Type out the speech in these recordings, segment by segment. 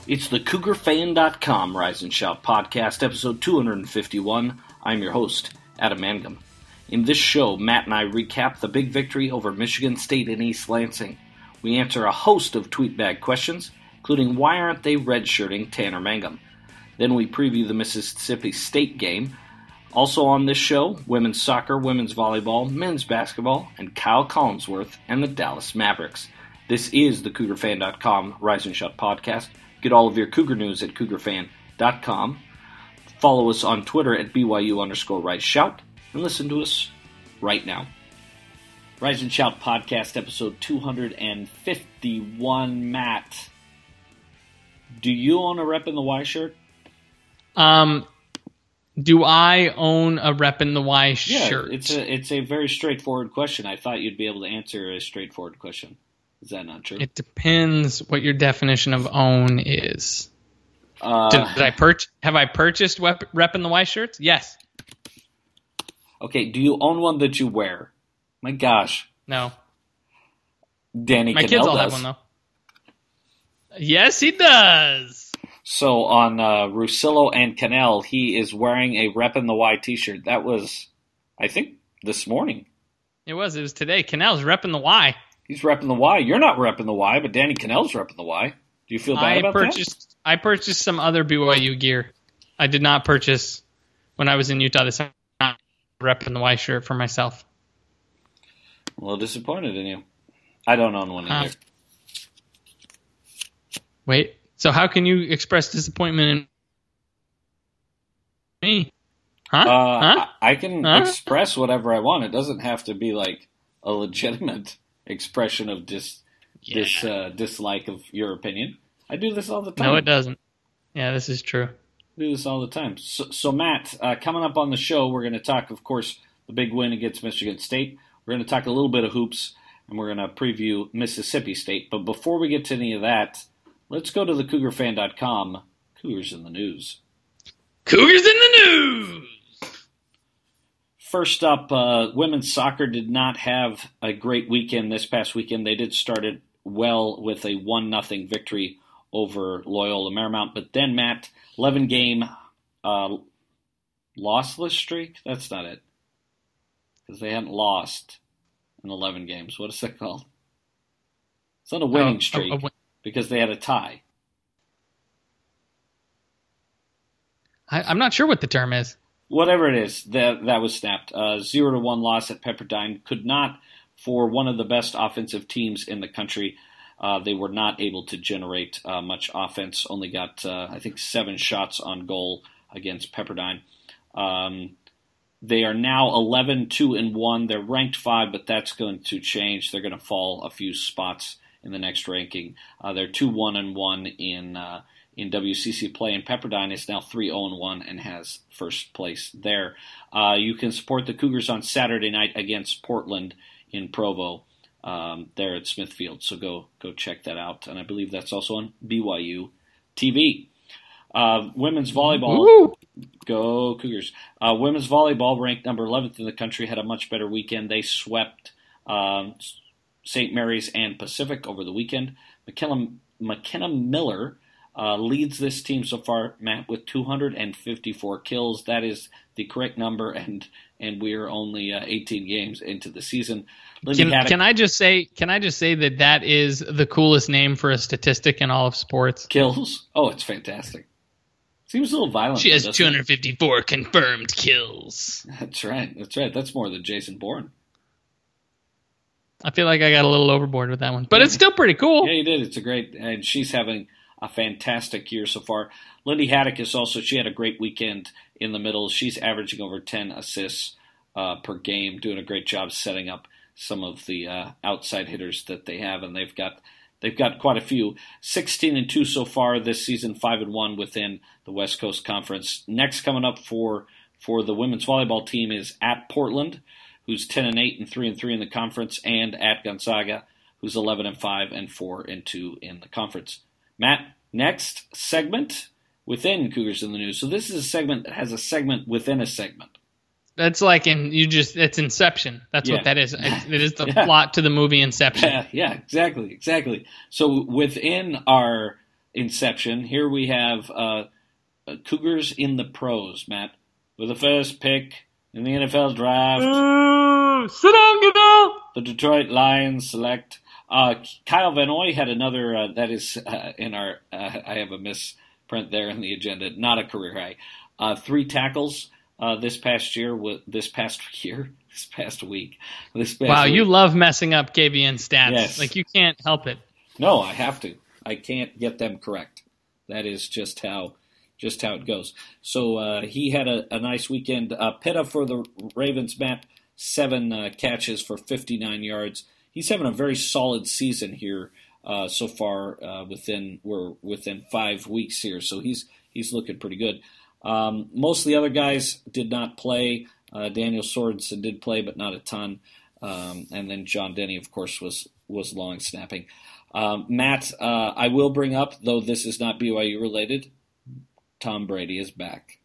It's the CougarFan.com Rise and Shout podcast, episode 251. I'm your host, Adam Mangum. In this show, Matt and I recap the big victory over Michigan State in East Lansing. We answer a host of tweetbag questions, including why aren't they redshirting Tanner Mangum? Then we preview the Mississippi State game. Also on this show, women's soccer, women's volleyball, men's basketball, and Kyle Collinsworth and the Dallas Mavericks. This is the CougarFan.com Rise and Shout podcast. Get all of your Cougar news at CougarFan.com. Follow us on Twitter at BYU_RiseShout. And listen to us right now. Rise and Shout podcast episode 251. Matt, do you own a Rep in the Y shirt? Do I own a Rep in the Y shirt? Yeah, it's a very straightforward question. I thought you'd be able to answer a straightforward question. Is that not true? It depends what your definition of own is. Have I purchased Rep in the Y shirts? Yes. Okay, do you own one that you wear? My gosh. No. Danny My Cannell kids all does. have one, though. Yes, he does. So on Russillo and Cannell, he is wearing a Rep in the Y t-shirt. That was, I think, this morning. It was today. Cannell's repping the Y. He's repping the Y. You're not repping the Y, but Danny Cannell's repping the Y. Do you feel bad about that? I purchased some other BYU gear. I did not purchase, when I was in Utah this time, repping the Y shirt for myself. I'm a little disappointed in you. I don't own one either. Wait, so how can you express disappointment in me? I can express whatever I want. It doesn't have to be like a legitimate expression of dislike of your opinion. I do this all the time. No, it doesn't. Yeah, this is true. I do this all the time. So Matt, coming up on the show, we're going to talk, of course, the big win against Michigan State. We're going to talk a little bit of hoops, and we're going to preview Mississippi State. But before we get to any of that, let's go to the CougarFan.com. Cougars in the news. Cougars in the news! First up, women's soccer did not have a great weekend this past weekend. They did start it well with a 1-0 victory over Loyola Marymount. But then, Matt, 11-game lossless streak? That's not it. Because they hadn't lost in 11 games. What is that called? It's not a winning streak because they had a tie. I'm not sure what the term is. Whatever it is, that was snapped. 0-1 loss at Pepperdine. Could not, for one of the best offensive teams in the country, they were not able to generate much offense. Only got, I think, 7 shots on goal against Pepperdine. They are now 11-2-1. They're ranked 5, but that's going to change. They're going to fall a few spots in the next ranking. They're 2-1-1 in WCC play, and Pepperdine is now 3-0-1 and has first place there. You can support the Cougars on Saturday night against Portland in Provo there at Smithfield, so go check that out. And I believe that's also on BYU TV. Women's volleyball, Woo! Go Cougars. Women's volleyball, ranked number 11th in the country, had a much better weekend. They swept St. Mary's and Pacific over the weekend. McKenna Miller leads this team so far, Matt, with 254 kills. That is the correct number, and we are only 18 games into the season. Can I just say that is the coolest name for a statistic in all of sports? Kills? Oh, it's fantastic. Seems a little violent. She has 254 confirmed kills. That's right. That's more than Jason Bourne. I feel like I got a little overboard with that one, but it's still pretty cool. Yeah, you did. It's a great, and she's having a fantastic year so far. Lindy Haddock she had a great weekend in the middle. She's averaging over 10 assists per game, doing a great job setting up some of the outside hitters that they have, and they've got quite a few. 16-2 so far this season, 5-1 within the West Coast Conference. Next coming up for the women's volleyball team is at Portland, who's 10-8 and 3-3 in the conference, and at Gonzaga, who's 11-5 and 4-2 in the conference. Matt, next segment within Cougars in the News. So this is a segment that has a segment within a segment. That's like it's Inception. That's what that is. It is the plot to the movie Inception. Yeah, exactly. So within our inception. Here we have Cougars in the pros, Matt, with the first pick in the NFL draft. Sit down, Goodell. The Detroit Lions select Kyle Van Noy had another. That is in our. I have a misprint there in the agenda. Not a career high. 3 tackles this past week. This past week. Wow, you love messing up KVN stats. Yes. Like you can't help it. No, I have to. I can't get them correct. That is just how it goes. So he had a nice weekend. Pitta for the Ravens, Matt, 7 catches for 59 yards. He's having a very solid season here so far. We're within 5 weeks here, so he's looking pretty good. Most of the other guys did not play. Daniel Sorensen did play, but not a ton. And then John Denny, of course, was long snapping. Matt, I will bring up, though this is not BYU related, Tom Brady is back.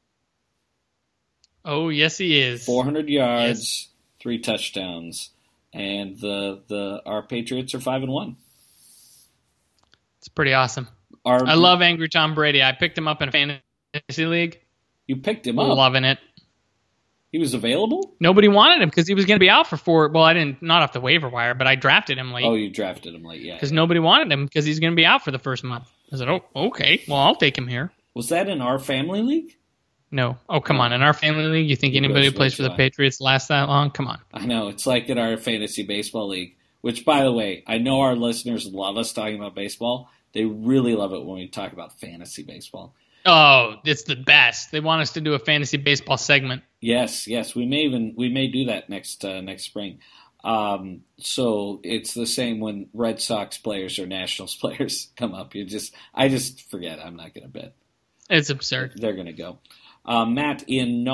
Oh, yes, he is. 400 yards, 3 touchdowns, and our Patriots are 5-1. It's pretty awesome. I love Angry Tom Brady. I picked him up in a fantasy league. You picked him up? Loving it. He was available? Nobody wanted him because he was going to be out for 4. Well, not off the waiver wire, but I drafted him late. Oh, you drafted him late, yeah. Because nobody wanted him because he's going to be out for the first month. I said, oh, okay. Well, I'll take him here. Was that in our family league? No. Oh, come on. In our family league, you think anybody who plays for the Patriots lasts that long? Come on. I know. It's like in our fantasy baseball league, which, by the way, I know our listeners love us talking about baseball. They really love it when we talk about fantasy baseball. Oh, it's the best. They want us to do a fantasy baseball segment. Yes. We may do that next spring. So it's the same when Red Sox players or Nationals players come up. I just forget. I'm not going to bet. It's absurd. They're going to go. Matt, in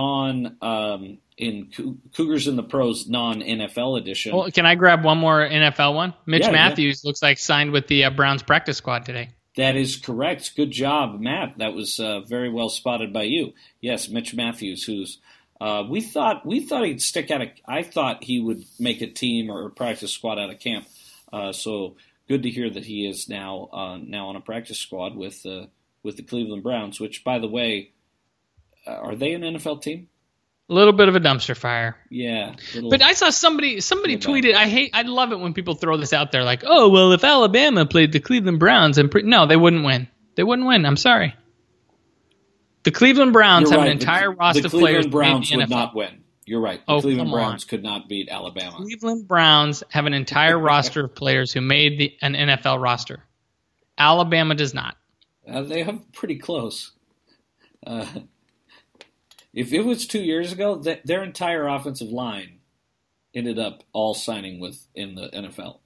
Cougars in the Pros non-NFL edition. Well, can I grab one more NFL one? Mitch Matthews looks like signed with the Browns practice squad today. That is correct. Good job, Matt. That was very well spotted by you. Yes, Mitch Matthews, who's we thought he'd stick out. I thought he would make a team or a practice squad out of camp. So good to hear that he is now on a practice squad with the Cleveland Browns. Which, by the way, are they an NFL team? A little bit of a dumpster fire. Yeah. But I saw somebody tweeted, I love it when people throw this out there like, oh, well, if Alabama played the Cleveland Browns, no, they wouldn't win. They wouldn't win. I'm sorry. The Cleveland Browns have an entire roster of players. The Cleveland Browns would not win. You're right. The Cleveland Browns could not beat Alabama. Cleveland Browns have an entire roster of players who made an NFL roster. Alabama does not. They have pretty close. If it was 2 years ago, their entire offensive line ended up all signing in the NFL.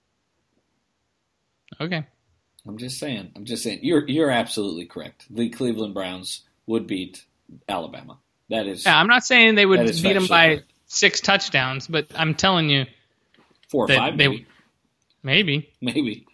Okay. I'm just saying. You're absolutely correct. The Cleveland Browns would beat Alabama. That is. Yeah, I'm not saying they would beat them by correct. 6 touchdowns, but I'm telling you, 4 or 5, maybe. Maybe.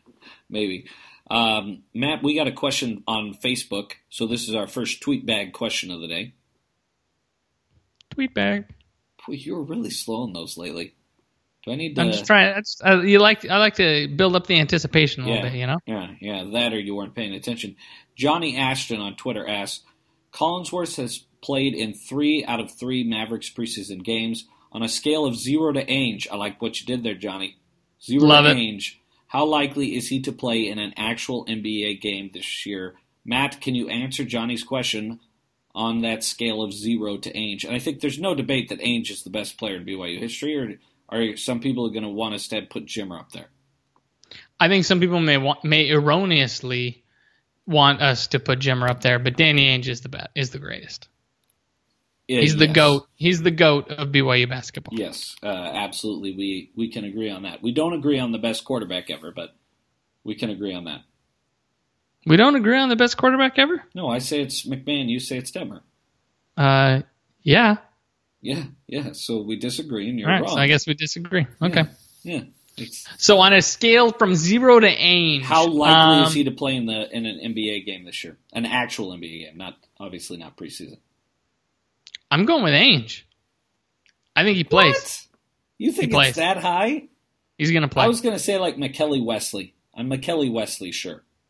Matt, we got a question on Facebook, so this is our first tweet bag question of the day. Tweet bag. Boy, you were really slow on those lately. Do I need to? I'm just trying. I like to build up the anticipation a little bit, you know? Yeah. That or you weren't paying attention. Johnny Ashton on Twitter asks, Collinsworth has played in 3 out of 3 Mavericks preseason games. On a scale of 0 to Ainge, I like what you did there, Johnny. 0 Love to it. Ainge. How likely is he to play in an actual NBA game this year? Matt, can you answer Johnny's question on that scale of 0 to Ainge? And I think there's no debate that Ainge is the best player in BYU history, or are some people going to want us to put Jimmer up there? I think some people may erroneously want us to put Jimmer up there, but Danny Ainge is the greatest. He's the GOAT. He's the GOAT of BYU basketball. Yes, absolutely. We can agree on that. We don't agree on the best quarterback ever, but we can agree on that. We don't agree on the best quarterback ever? No, I say it's McMahon. You say it's Detmer. Yeah. Yeah. So we disagree, and you're wrong. So I guess we disagree. Okay. Yeah. So on a scale from 0 to Ainge, how likely is he to play in an NBA game this year? An actual NBA game, obviously not preseason. I'm going with Ainge. I think he plays. What? You think it's that high? He's going to play. I was going to say like McKelly Wesley. I'm McKelly Wesley, sure.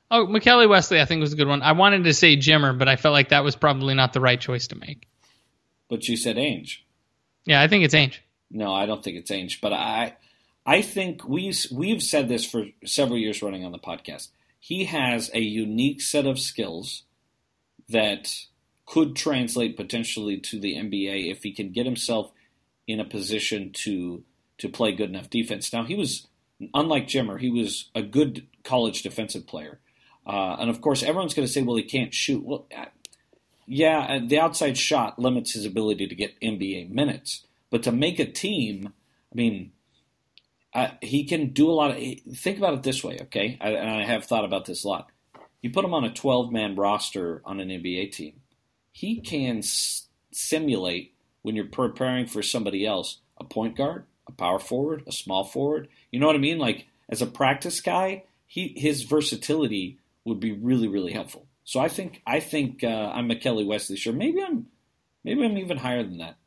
Oh, McKelly Wesley, I think was a good one. I wanted to say Jimmer, but I felt like that was probably not the right choice to make. But you said Ainge. Yeah, I think it's Ainge. No, I don't think it's Ainge. But I think we've said this for several years running on the podcast. He has a unique set of skills that could translate potentially to the NBA if he can get himself in a position to play good enough defense. Now, he was, unlike Jimmer, he was a good college defensive player. And, of course, everyone's going to say, well, he can't shoot. Well, yeah, the outside shot limits his ability to get NBA minutes. But to make a team, I mean, he can do a lot of – think about it this way, okay? And I have thought about this a lot. You put him on a 12-man roster on an NBA team. He can simulate, when you're preparing for somebody else, a point guard, a power forward, a small forward. You know what I mean? Like, as a practice guy, his versatility would be really, really helpful. So I think I'm McKelly Wesley. Sure, maybe I'm even higher than that.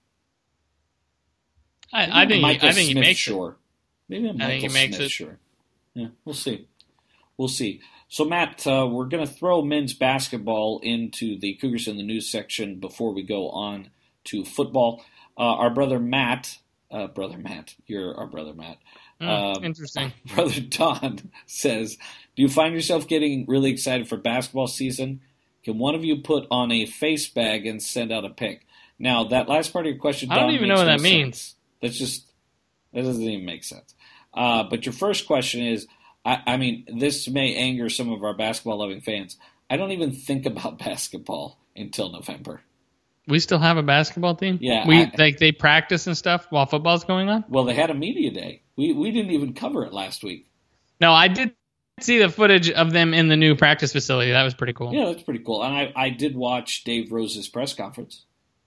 I think he makes sure. it. Maybe I'm Michael Smith. Sure. Yeah, we'll see. So Matt, we're going to throw men's basketball into the Cougars in the News section before we go on to football. Our brother Matt, you're our brother Matt. Interesting. Brother Don says, do you find yourself getting really excited for basketball season? Can one of you put on a face bag and send out a pic? Now, that last part of your question, Don, I don't even know what that means. That doesn't even make sense. But your first question is, I mean, this may anger some of our basketball-loving fans. I don't even think about basketball until November. We still have a basketball team? Yeah. They practice and stuff while football's going on? Well, they had a media day. We didn't even cover it last week. No, I did see the footage of them in the new practice facility. That was pretty cool. Yeah, that's pretty cool. And I did watch Dave Rose's press conference,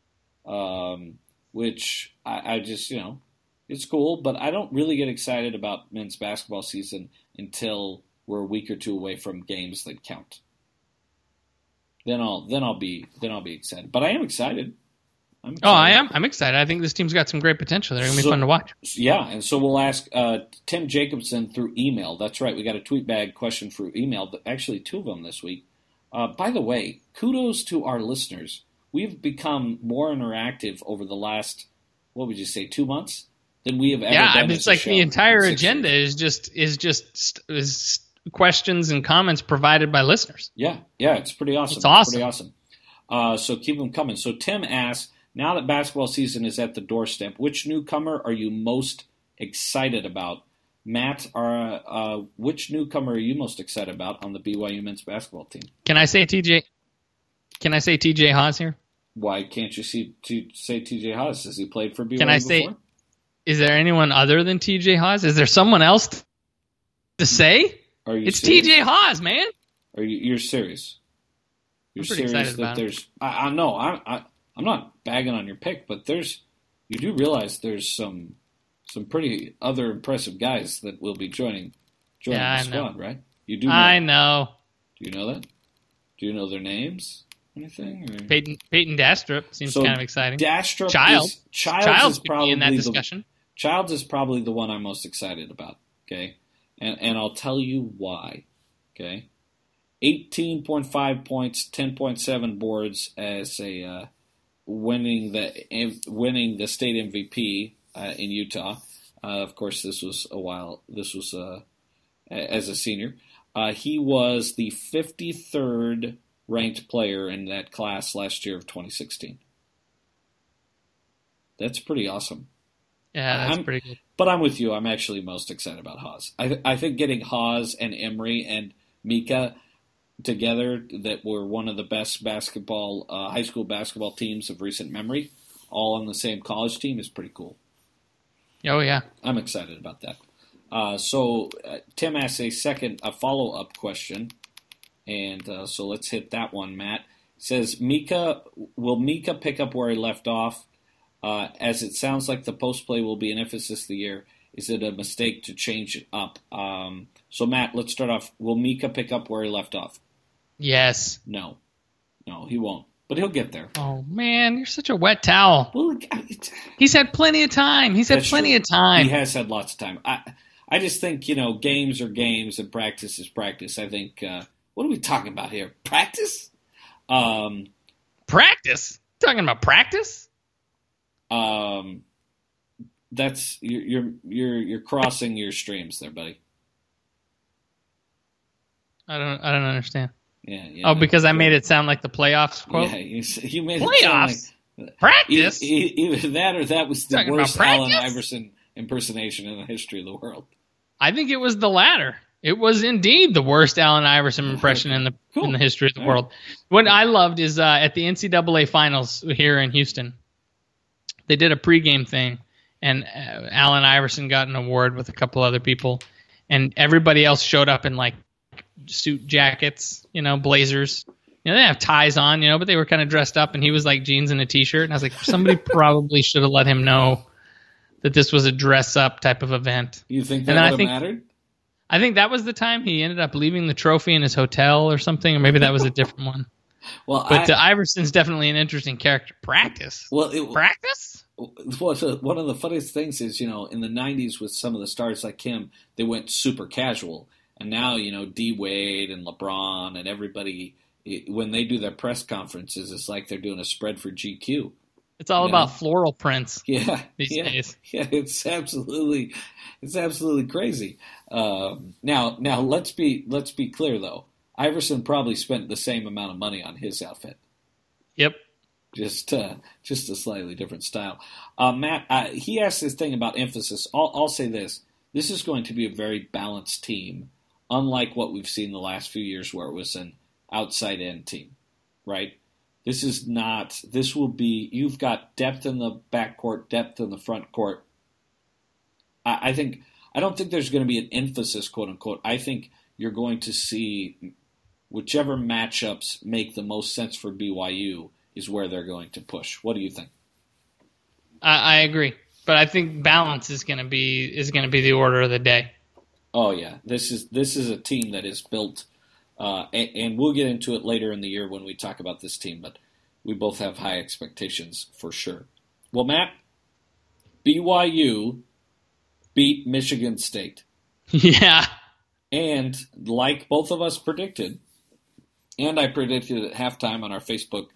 which I just, it's cool. But I don't really get excited about men's basketball season until we're a week or two away from games that count. Then I'll be excited. But I am excited. I am. I'm excited. I think this team's got some great potential. They're going to be fun to watch. Yeah, and so we'll ask Tim Jacobson through email. That's right. We got a tweet bag question through email. Actually, 2 of them this week. By the way, kudos to our listeners. We've become more interactive over the last, what would you say, 2 months than we have ever done. Yeah, I mean, it's like the entire agenda is just questions and comments provided by listeners. Yeah, it's pretty awesome. It's awesome. Pretty awesome. So keep them coming. So Tim asks, now that basketball season is at the doorstep, which newcomer are you most excited about? Matt, which newcomer are you most excited about on the BYU men's basketball team? Can I say TJ Haws here? Why can't you say TJ Haws? Has he played for BYU Can I before? say, is there anyone other than TJ Haws? Is there someone else to say? It's serious? TJ Haws, man. You're serious? You're pretty serious excited that about there's? I know. I'm not bagging on your pick, but you do realize there's some pretty other impressive guys that will be joining the squad, right? You do. I know. Do you know that? Do you know their names? Anything? Or? Peyton Dastrup seems kind of exciting. Dastrup, Childs is probably in that discussion. Childs is probably the one I'm most excited about. Okay, and I'll tell you why. Okay, 18.5 points, 10.7 boards as a winning the state MVP in Utah. Of course, this was as a senior. He was the 53rd ranked player in that class last year of 2016. That's pretty awesome. Yeah, that's pretty good. But I'm with you. I'm actually most excited about Haws. I think getting Haws and Emery and Mika together, that were one of the best high school basketball teams of recent memory, all on the same college team, is pretty cool. Oh, yeah. I'm excited about that. So Tim asks a follow-up question, and so let's hit that one, Matt. It says, will Mika pick up where he left off? As it sounds like the post play will be an emphasis of the year. Is it a mistake to change it up? So, Matt, let's start off. Will Mika pick up where he left off? Yes. No, he won't. But he'll get there. Oh, man, you're such a wet towel. Well, he's had plenty of time. He has had lots of time. I just think, games are games and practice is practice. I think What are we talking about here? Practice? Practice? Talking about practice? That's you're crossing your streams there, buddy. I don't understand. Yeah. Because I made it sound like the playoffs quote. Yeah, you made playoffs. It sound like Practice. Either that or that was the Talking worst about Allen practice? Iverson impersonation in the history of the world. I think it was the latter. It was indeed the worst Allen Iverson impression in the history of the world. What I loved is at the NCAA finals here in Houston, they did a pregame thing, and Allen Iverson got an award with a couple other people, and everybody else showed up in like suit jackets, blazers. They didn't have ties on, but they were kind of dressed up, and he was like jeans and a t-shirt. And I was like, somebody probably should have let him know that this was a dress-up type of event. You think that would have mattered? I think that was the time he ended up leaving the trophy in his hotel or something, or maybe that was a different one. But Iverson's definitely an interesting character. Practice? Practice? Well, so one of the funniest things is, in the 90s with some of the stars like him, they went super casual. And now, D-Wade and LeBron and everybody, when they do their press conferences, it's like they're doing a spread for GQ. It's all about floral prints. Yeah, these days. Yeah, it's absolutely crazy. Now let's be clear though. Iverson probably spent the same amount of money on his outfit. Yep. Just a slightly different style. Matt, he asked this thing about emphasis. I'll say this: this is going to be a very balanced team, unlike what we've seen the last few years, where it was an outside-in team, right? This will be, you've got depth in the backcourt, depth in the front court. I don't think there's going to be an emphasis, quote unquote. I think you're going to see whichever matchups make the most sense for BYU is where they're going to push. What do you think? I agree, but I think balance is going to be the order of the day. Oh yeah, this is a team that is built. And we'll get into it later in the year when we talk about this team, but we both have high expectations for sure. Well, Matt, BYU beat Michigan State. Yeah. And like both of us predicted, and I predicted at halftime on our Facebook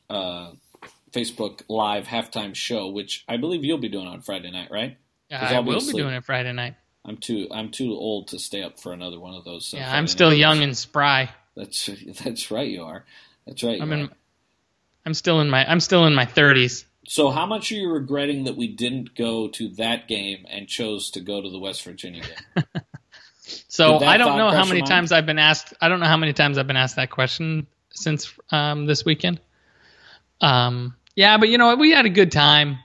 Live halftime show, which I believe you'll be doing on Friday night, right? I will be doing it Friday night. I'm too old to stay up for another one of those. Yeah, I'm still young and spry. That's right. You are. That's right. I'm still in my 30s. So, how much are you regretting that we didn't go to that game and chose to go to the West Virginia game? So I don't know how many times I've been asked. I don't know how many times I've been asked that question since this weekend. Yeah, but we had a good time.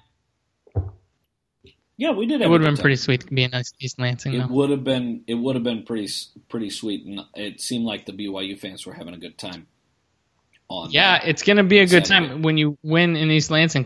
Yeah, we did. It would have been pretty sweet to be in East Lansing. It would have been pretty sweet, and it seemed like the BYU fans were having a good time. It's going to be a good time when you win in East Lansing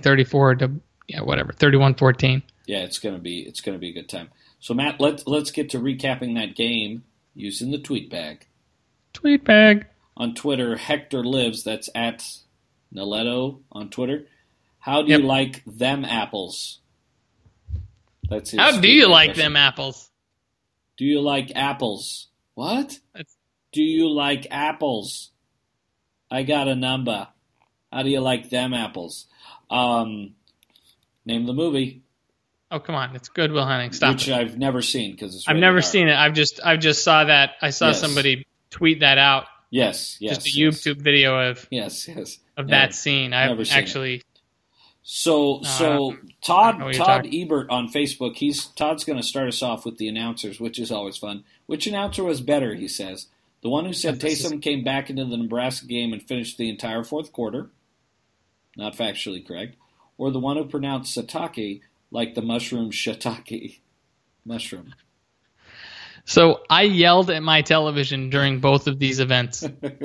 31-14. Yeah, it's going to be a good time. So Matt, let's get to recapping that game using the tweet bag. Tweet bag on Twitter. Hector Lives. That's at Niletto on Twitter. How do you like them apples? That's his. How do you like them apples? Do you like apples? What? Do you like apples? I got a number. How do you like them apples? Name the movie. Oh, come on. It's Good Will Hunting. Stop Which I've never seen because it's I've never seen it. I just saw that. I saw somebody tweet that out. Yes. Just a YouTube video of that scene. I've actually it. So Todd Ebert on Facebook, Todd's going to start us off with the announcers, which is always fun. Which announcer was better, he says? The one who said Taysom came back into the Nebraska game and finished the entire fourth quarter, not factually correct, or the one who pronounced Satake like the mushroom shiitake mushroom? So I yelled at my television during both of these events.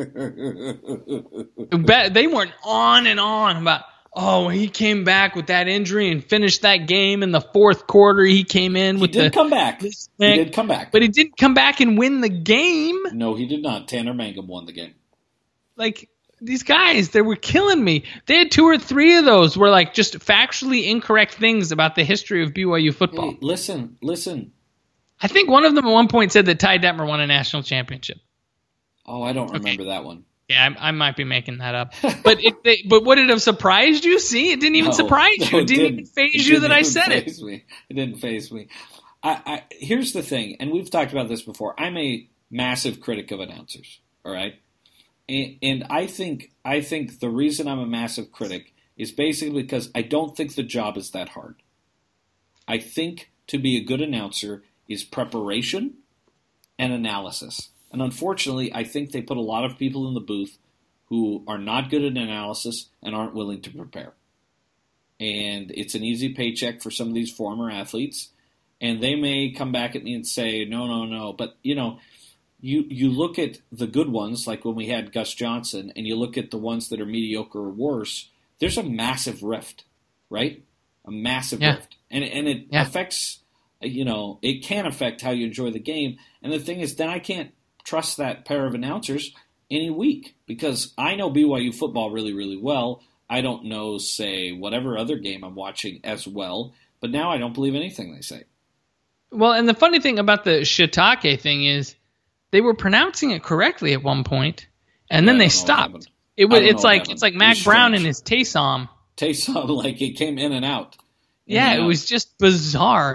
They weren't on and on about, he came back with that injury and finished that game in the fourth quarter. He came in with He did come back. But he didn't come back and win the game. No, he did not. Tanner Mangum won the game. Like, these guys, they were killing me. They had 2 or 3 of those were like just factually incorrect things about the history of BYU football. Hey, listen. I think one of them at one point said that Ty Detmer won a national championship. Oh, I don't remember that one. Yeah, I might be making that up. But but would it have surprised you? See, it didn't even surprise you. It didn't even faze you that I said it. It didn't faze me. Here's the thing, and we've talked about this before. I'm a massive critic of announcers. All right, and I think the reason I'm a massive critic is basically because I don't think the job is that hard. I think to be a good announcer is preparation and analysis. And unfortunately, I think they put a lot of people in the booth who are not good at analysis and aren't willing to prepare. And it's an easy paycheck for some of these former athletes. And they may come back at me and say, no. But, you look at the good ones, like when we had Gus Johnson, and you look at the ones that are mediocre or worse, there's a massive rift, right? A massive rift. And it affects, it can affect how you enjoy the game. And the thing is, then I can't trust that pair of announcers any week because I know BYU football really, really well. I don't know, say, whatever other game I'm watching as well, but now I don't believe anything they say. Well, and the funny thing about the shiitake thing is they were pronouncing it correctly at one point, and then they stopped. It's like Mac Brown and his Taysom. Taysom, like it came in and out. Yeah, it was just bizarre.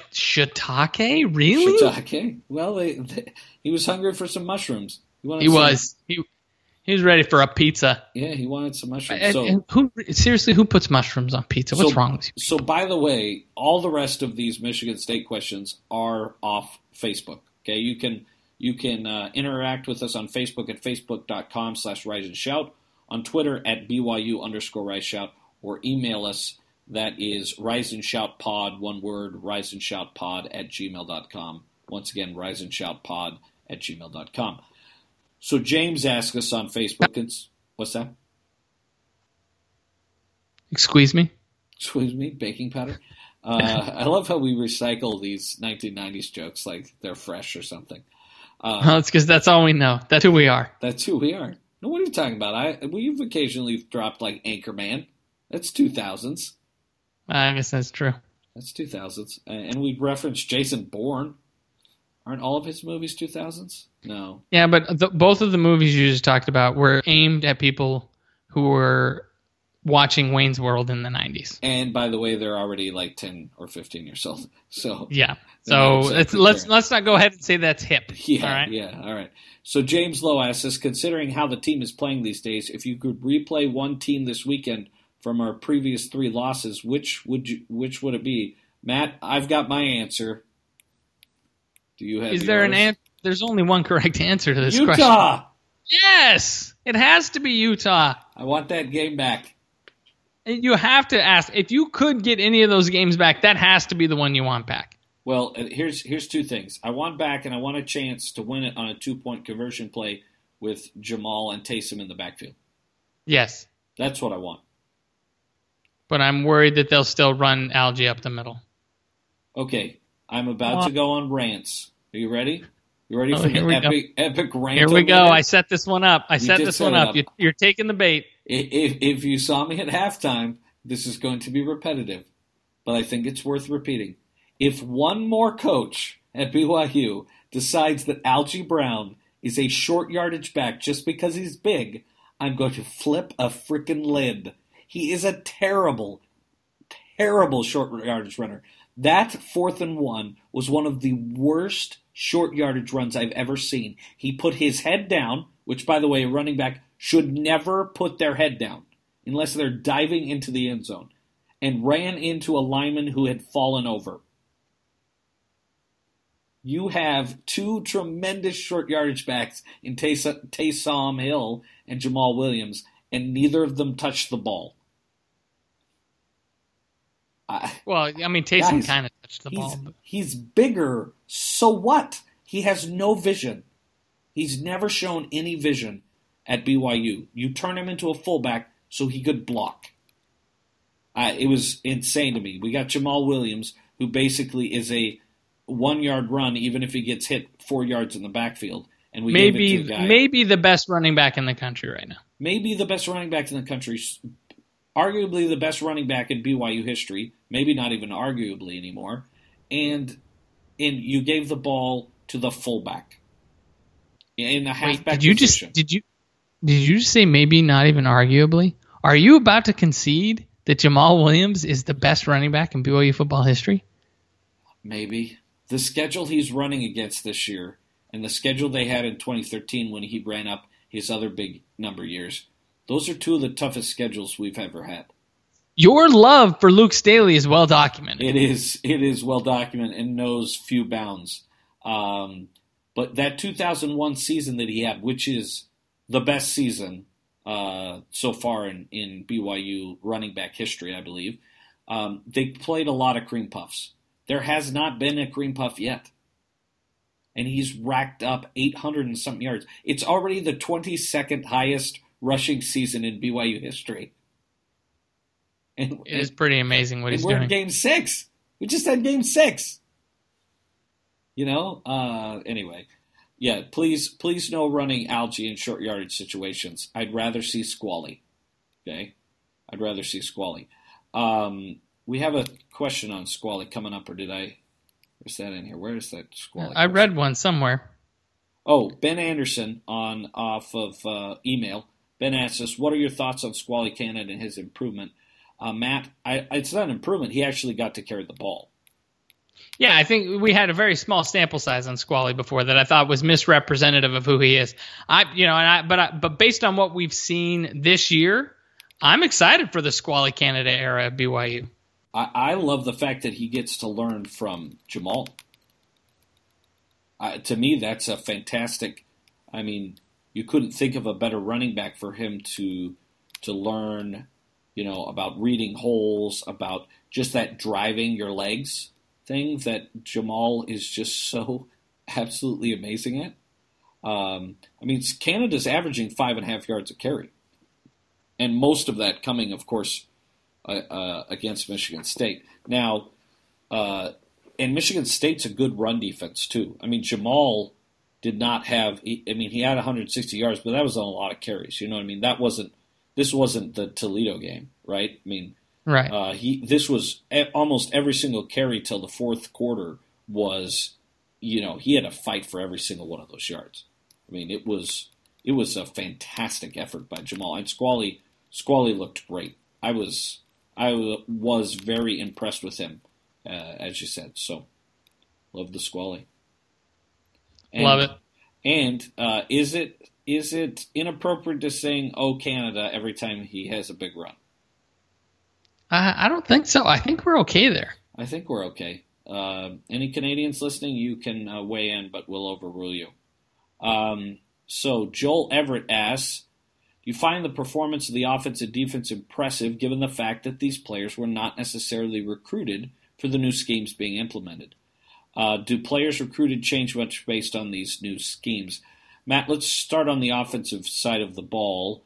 Shiitake? Really? Shiitake? Well, he was hungry for some mushrooms. He was ready for a pizza. Yeah, he wanted some mushrooms. And who puts mushrooms on pizza? What's wrong with you? So, by the way, all the rest of these Michigan State questions are off Facebook. Okay, you can interact with us on Facebook at facebook.com/riseandshout, on Twitter at BYU_RiseShout, or email us. That is riseandshoutpod, one word, riseandshoutpod@gmail.com. Once again, riseandshoutpod@gmail.com. So James asked us on Facebook, what's that? Excuse me? Excuse me? Baking powder? I love how we recycle these 1990s jokes like they're fresh or something. It's because that's all we know. That's who we are. That's who we are. No, what are you talking about? We've occasionally dropped like Anchorman. That's 2000s. I guess that's true. That's 2000s. And we referenced Jason Bourne. Aren't all of his movies 2000s? No. Yeah, but both of the movies you just talked about were aimed at people who were watching Wayne's World in the 90s. And by the way, they're already like 10 or 15 years old. So yeah. So exactly let's not go ahead and say that's hip. Yeah. All right? Yeah. All right. So James Lowe asks us, considering how the team is playing these days, if you could replay one team this weekend from our previous 3 losses, which would it be? Matt, I've got my answer. Do you have? Is there an answer? There's only one correct answer to this question. Utah. Yes, it has to be Utah. I want that game back. You have to ask if you could get any of those games back. That has to be the one you want back. Well, here's 2 things. I want back, and I want a chance to win it on a 2-point conversion play with Jamal and Taysom in the backfield. Yes, that's what I want. But I'm worried that they'll still run Algie up the middle. Okay, I'm about to go on rants. Are you ready? You ready for the epic rant? Here we go. I set this one up. You're taking the bait. If you saw me at halftime, this is going to be repetitive, but I think it's worth repeating. If one more coach at BYU decides that Algie Brown is a short yardage back just because he's big, I'm going to flip a frickin' lid. He is a terrible, terrible short yardage runner. That 4th and 1 was one of the worst short yardage runs I've ever seen. He put his head down, which, by the way, a running back should never put their head down unless they're diving into the end zone, and ran into a lineman who had fallen over. You have 2 tremendous short yardage backs in Taysom Hill and Jamal Williams, and neither of them touched the ball. Taysom kind of touched the ball. He's bigger, so what? He has no vision. He's never shown any vision at BYU. You turn him into a fullback so he could block. It was insane to me. We got Jamal Williams, who basically is a 1-yard run, even if he gets hit 4 yards in the backfield. And we gave it to a guy. Maybe the best running back in the country right now. Maybe the best running back in the country. Arguably the best running back in BYU history. Maybe not even arguably anymore. And you gave the ball to the fullback. in the halfback position. Did you just say maybe not even arguably? Are you about to concede that Jamal Williams is the best running back in BYU football history? Maybe. The schedule he's running against this year and the schedule they had in 2013 when he ran up his other big number years, those are two of the toughest schedules we've ever had. Your love for Luke Staley is well documented. It is well documented and knows few bounds. But that 2001 season that he had, which is the best season so far in BYU running back history, I believe, they played a lot of cream puffs. There has not been a cream puff yet. And he's racked up 800 and something yards. It's already the 22nd highest rushing season in BYU history. It is pretty amazing what he's doing. We're in Game 6. We just had Game 6. Anyway. Yeah, please no running Algie in short yardage situations. I'd rather see Squally. Okay? I'd rather see Squally. We have a question on Squally coming up, or did I? Where's that in here? Where is that Squally? I read one somewhere. Oh, Ben Anderson off of email. Ben asks us, what are your thoughts on Squally Canada and his improvement? Matt, it's not an improvement. He actually got to carry the ball. Yeah, I think we had a very small sample size on Squally before that I thought was misrepresentative of who he is. But based on what we've seen this year, I'm excited for the Squally Canada era at BYU. I love the fact that he gets to learn from Jamal. To me, that's a fantastic. I mean, you couldn't think of a better running back for him to learn, about reading holes, about just that driving your legs thing that Jamal is just so absolutely amazing at. Canada's averaging 5.5 yards a carry, and most of that coming, of course, against Michigan State. Now, and Michigan State's a good run defense too. Jamal did not have. He had 160 yards, but that was on a lot of carries. You know what I mean? This wasn't the Toledo game, right? Right. This was almost every single carry till the fourth quarter was, he had to fight for every single one of those yards. It was a fantastic effort by Jamal, and Squally looked great. I was very impressed with him, as you said. So, love the Squally. Love it. And is it inappropriate to sing "Oh Canada" every time he has a big run? I don't think so. I think we're okay there. I think we're okay. Any Canadians listening, you can weigh in, but we'll overrule you. So Joel Everett asks, do you find the performance of the offense and defense impressive given the fact that these players were not necessarily recruited for the new schemes being implemented? Do players recruited change much based on these new schemes? Matt, let's start on the offensive side of the ball.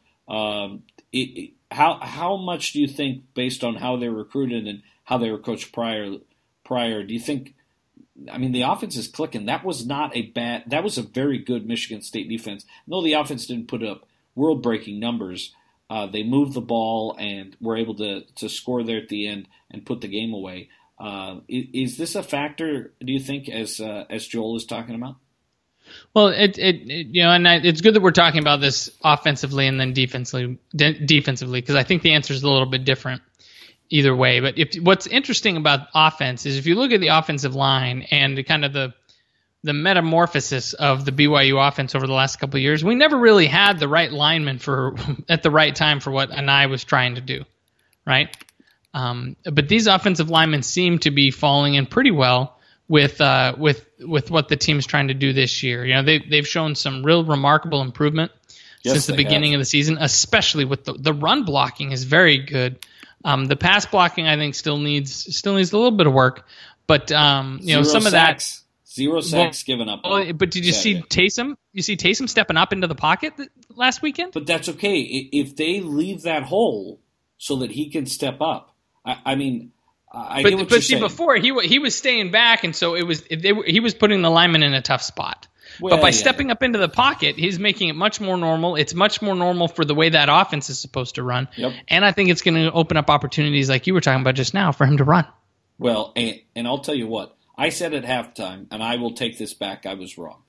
How much do you think, based on how they were recruited and how they were coached prior, do you think, the offense is clicking. That was a very good Michigan State defense. No, the offense didn't put up world-breaking numbers. They moved the ball and were able to score there at the end and put the game away. Is this a factor, do you think, as Joel is talking about? Well, it's good that we're talking about this offensively and then defensively, because I think the answer is a little bit different either way. But what's interesting about offense is if you look at the offensive line and kind of the metamorphosis of the BYU offense over the last couple of years, we never really had the right lineman at the right time for what Anai was trying to do, right? But these offensive linemen seem to be falling in pretty well with what the team's trying to do this year. They've shown some real remarkable improvement since the beginning of the season, especially with the run blocking is very good. The pass blocking, I think, still needs a little bit of work, but some of that. Zero sacks given up. But did you see Taysom? You see Taysom stepping up into the pocket last weekend? But that's okay if they leave that hole so that he can step up. I get what you're saying. Before he was staying back, and so he was putting the lineman in a tough spot. Well, but by stepping up into the pocket, he's making it much more normal. It's much more normal for the way that offense is supposed to run. Yep. And I think it's going to open up opportunities like you were talking about just now for him to run. Well, and I'll tell you what. I said at halftime, and I will take this back, I was wrong.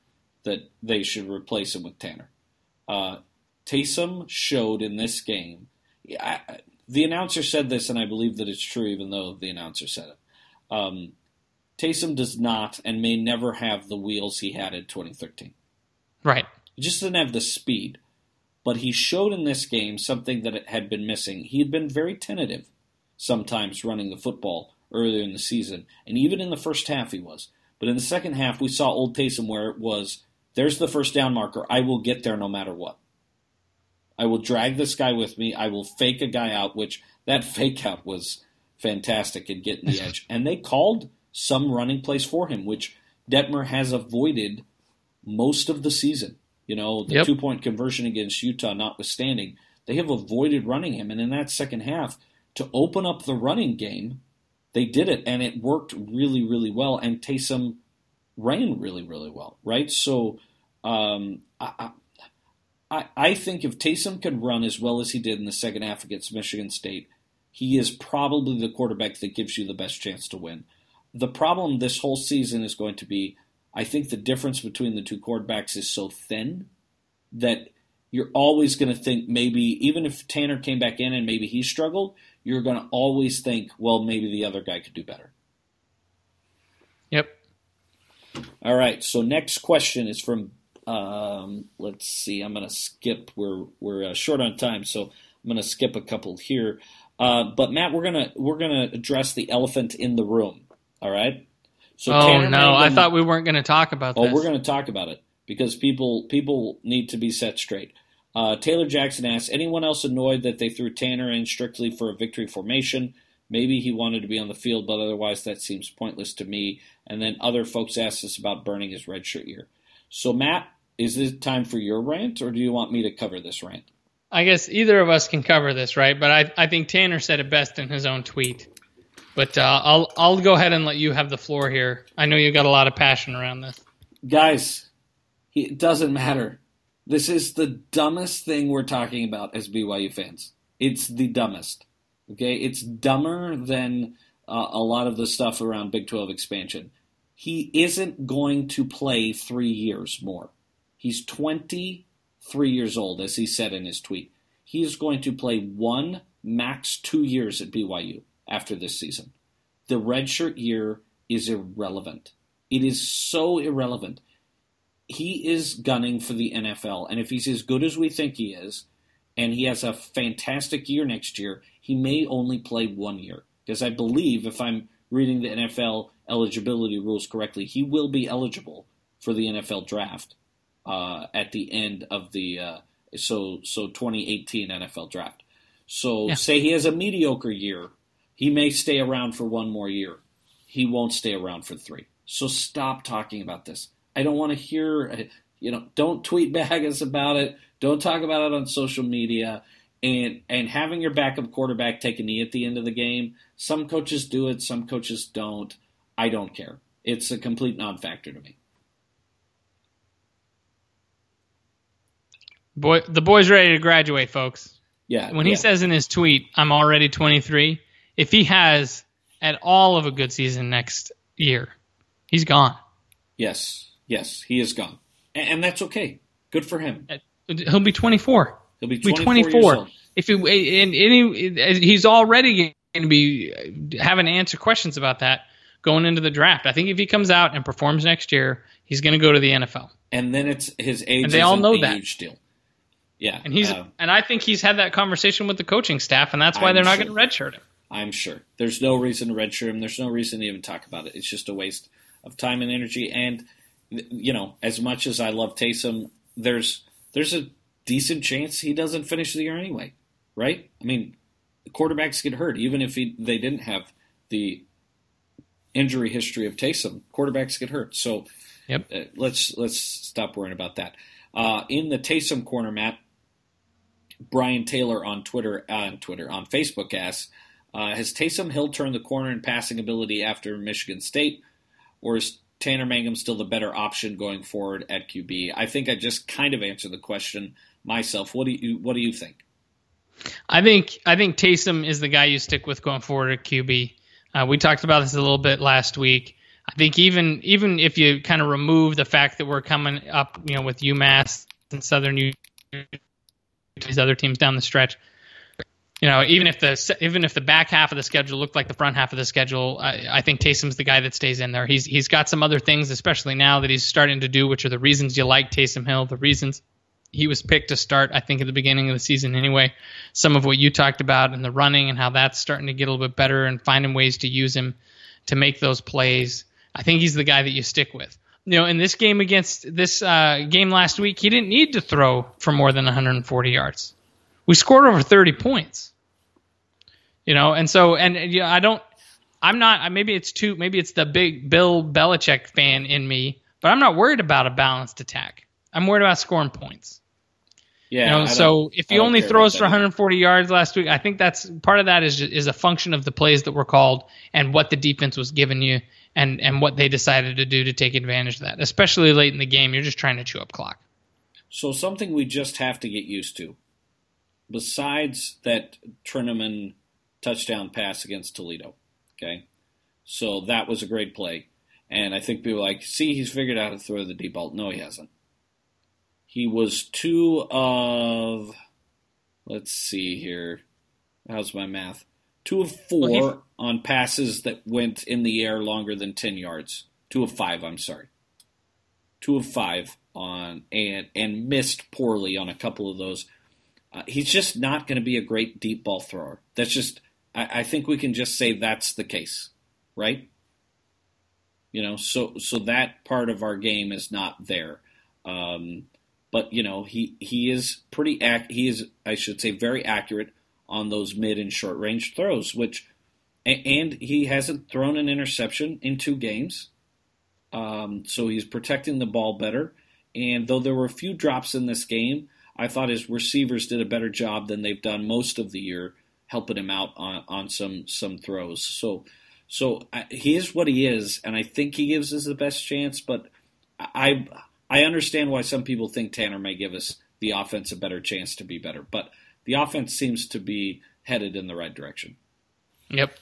that they should replace him with Tanner. Taysom showed in this game. The announcer said this, and I believe that it's true, even though the announcer said it. Taysom does not and may never have the wheels he had in 2013. Right. He just didn't have the speed. But he showed in this game something that had been missing. He had been very tentative sometimes running the football earlier in the season, and even in the first half he was. But in the second half, we saw old Taysom where it was, there's the first down marker. I will get there no matter what. I will drag this guy with me. I will fake a guy out, which that fake out was fantastic in getting the edge. And they called some running plays for him, which Detmer has avoided most of the season. The 2-point conversion against Utah notwithstanding, they have avoided running him. And in that second half, to open up the running game, they did it, and it worked really, really well. And Taysom ran really, really well, right? So I think if Taysom could run as well as he did in the second half against Michigan State, he is probably the quarterback that gives you the best chance to win. The problem this whole season is going to be, I think the difference between the two quarterbacks is so thin that you're always going to think maybe, even if Tanner came back in and maybe he struggled, you're going to always think, well, maybe the other guy could do better. Yep. All right, so next question is from, let's see, I'm going to skip. We're short on time, so I'm going to skip a couple here. But Matt, we're gonna address the elephant in the room. All right. So Tanner Mangum, I thought we weren't going to talk about this. Oh, we're going to talk about it because people need to be set straight. Taylor Jackson asks, anyone else annoyed that they threw Tanner in strictly for a victory formation? Maybe he wanted to be on the field, but otherwise that seems pointless to me. And then other folks asked us about burning his redshirt year. So, Matt, is it time for your rant, or do you want me to cover this rant? I guess either of us can cover this, right? But I think Tanner said it best in his own tweet. But I'll go ahead and let you have the floor here. I know you got a lot of passion around this. Guys, it doesn't matter. This is the dumbest thing we're talking about as BYU fans. It's the dumbest. Okay, it's dumber than a lot of the stuff around Big 12 expansion. He isn't going to play 3 years more. He's 23 years old, as he said in his tweet. He is going to play 1, max 2 years at BYU after this season. The redshirt year is irrelevant. It is so irrelevant. He is gunning for the NFL, and if he's as good as we think he is, and he has a fantastic year next year, he may only play 1 year. Because I believe, if I'm reading the NFL eligibility rules correctly, he will be eligible for the NFL draft at the end of the 2018 NFL draft. So say he has a mediocre year, he may stay around for 1 more year. He won't stay around for 3. So stop talking about this. I don't want to hear, don't tweet back us about it. Don't talk about it on social media. And having your backup quarterback take a knee at the end of the game, some coaches do it, some coaches don't. I don't care. It's a complete non-factor to me. The boy's ready to graduate, folks. Yeah. When he says in his tweet, I'm already 23, if he has at all of a good season next year, he's gone. Yes, he is gone. And that's okay. Good for him. He'll be 24. He'll be 24 years old. He's already going to be having to answer questions about that going into the draft. I think if he comes out and performs next year, he's going to go to the NFL. And then it's his age. And they all know that. Huge deal. Yeah, and I think he's had that conversation with the coaching staff, and that's why they're not going to redshirt him. I'm sure. There's no reason to redshirt him. There's no reason to even talk about it. It's just a waste of time and energy. And as much as I love Taysom, there's a decent chance he doesn't finish the year anyway, right? I mean, quarterbacks get hurt. Even if they didn't have the injury history of Taysom, quarterbacks get hurt. So let's stop worrying about that. In the Taysom corner, Matt, Brian Taylor on Facebook asks, has Taysom Hill turned the corner in passing ability after Michigan State, or is Tanner Mangum still the better option going forward at QB? I think I just kind of answered the question myself. What do you think? I think Taysom is the guy you stick with going forward at QB. We talked about this a little bit last week. I think even if you kind of remove the fact that we're coming up, with UMass and Southern Utah, these other teams down the stretch, even if the back half of the schedule looked like the front half of the schedule, I think Taysom's the guy that stays in there. He's got some other things, especially now that he's starting to do, which are the reasons you like Taysom Hill, the reasons he was picked to start, I think, at the beginning of the season anyway. Some of what you talked about in the running and how that's starting to get a little bit better and finding ways to use him to make those plays. I think he's the guy that you stick with. In this game game last week, he didn't need to throw for more than 140 yards. We scored over 30 points. Maybe it's the big Bill Belichick fan in me, but I'm not worried about a balanced attack. I'm worried about scoring points. Yeah. So if he only throws for 140 yards last week, I think that's part of that is a function of the plays that were called and what the defense was giving you and what they decided to do to take advantage of that. Especially late in the game, you're just trying to chew up clock. So something we just have to get used to, besides that Trineman touchdown pass against Toledo, okay? So that was a great play. And I think people are like, see, he's figured out how to throw the deep ball. No, he hasn't. He was 2 of, let's see here. How's my math? 2 of 4 on passes that went in the air longer than 10 yards. 2 of 5, I'm sorry. 2 of 5 on and missed poorly on a couple of those. He's just not going to be a great deep ball thrower. That's just, I think we can just say that's the case, right? So that part of our game is not there. But he is I should say, very accurate on those mid and short range throws, and he hasn't thrown an interception in 2 games. So he's protecting the ball better. And though there were a few drops in this game, I thought his receivers did a better job than they've done most of the year, helping him out on some throws. So he is what he is, and I think he gives us the best chance. But I understand why some people think Tanner may give us the offense a better chance to be better. But the offense seems to be headed in the right direction. Yep.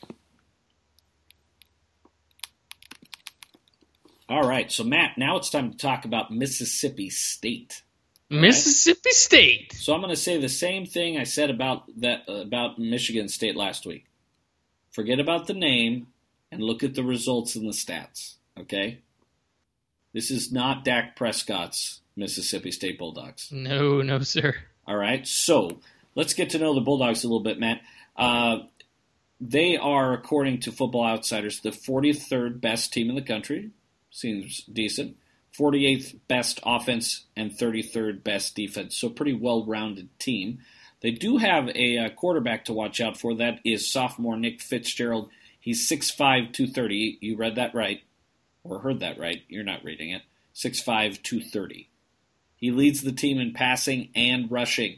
All right, so Matt, now it's time to talk about Mississippi State. Mississippi State. So I'm going to say the same thing I said about Michigan State last week. Forget about the name and look at the results and the stats, okay? This is not Dak Prescott's Mississippi State Bulldogs. No, sir. All right, so let's get to know the Bulldogs a little bit, Matt. They are, according to Football Outsiders, the 43rd best team in the country. Seems decent. 48th best offense and 33rd best defense. So pretty well-rounded team. They do have a quarterback to watch out for. That is sophomore Nick Fitzgerald. He's 6'5", 230. You read that right, or heard that right. You're not reading it. 6'5", 230. He leads the team in passing and rushing.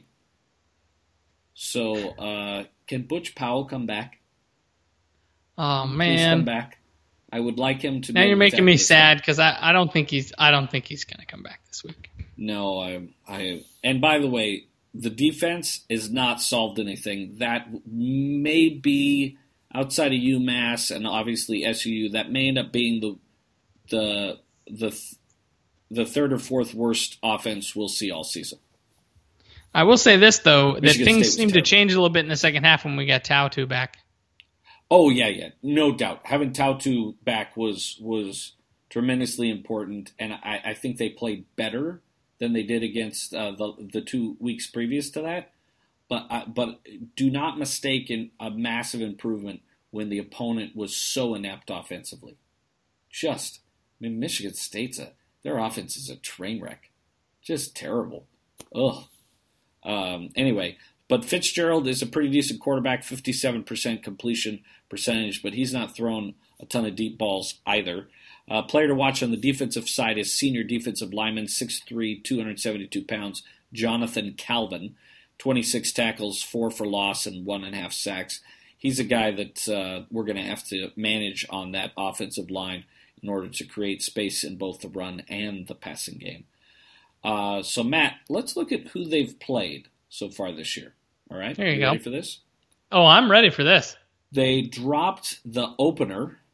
So can Butch Powell come back? Oh, man. Please come back. I would like him to. Now you're making me sad because I don't think he's going to come back this week. No, I. And by the way, the defense is not solved anything. That may be outside of UMass and obviously SUU. That may end up being the third or fourth worst offense we'll see all season. I will say this though, that Michigan things State seemed to change a little bit in the second half when we got Tautu back. Oh, yeah, no doubt. Having Tautu back was tremendously important, and I think they played better than they did against the 2 weeks previous to that. But do not mistake a massive improvement when the opponent was so inept offensively. Michigan State's their offense is a train wreck. Just terrible. Ugh. Anyway, but Fitzgerald is a pretty decent quarterback, 57% completion percentage, but he's not thrown a ton of deep balls either. Player to watch on the defensive side is senior defensive lineman, 6'3", 272 pounds, Jonathan Calvin, 26 tackles, 4 for loss, and 1.5 sacks. He's a guy that we're going to have to manage on that offensive line in order to create space in both the run and the passing game. So, Matt, let's look at who they've played so far this year. All right? There you go. Ready for this? Oh, I'm ready for this. They dropped the opener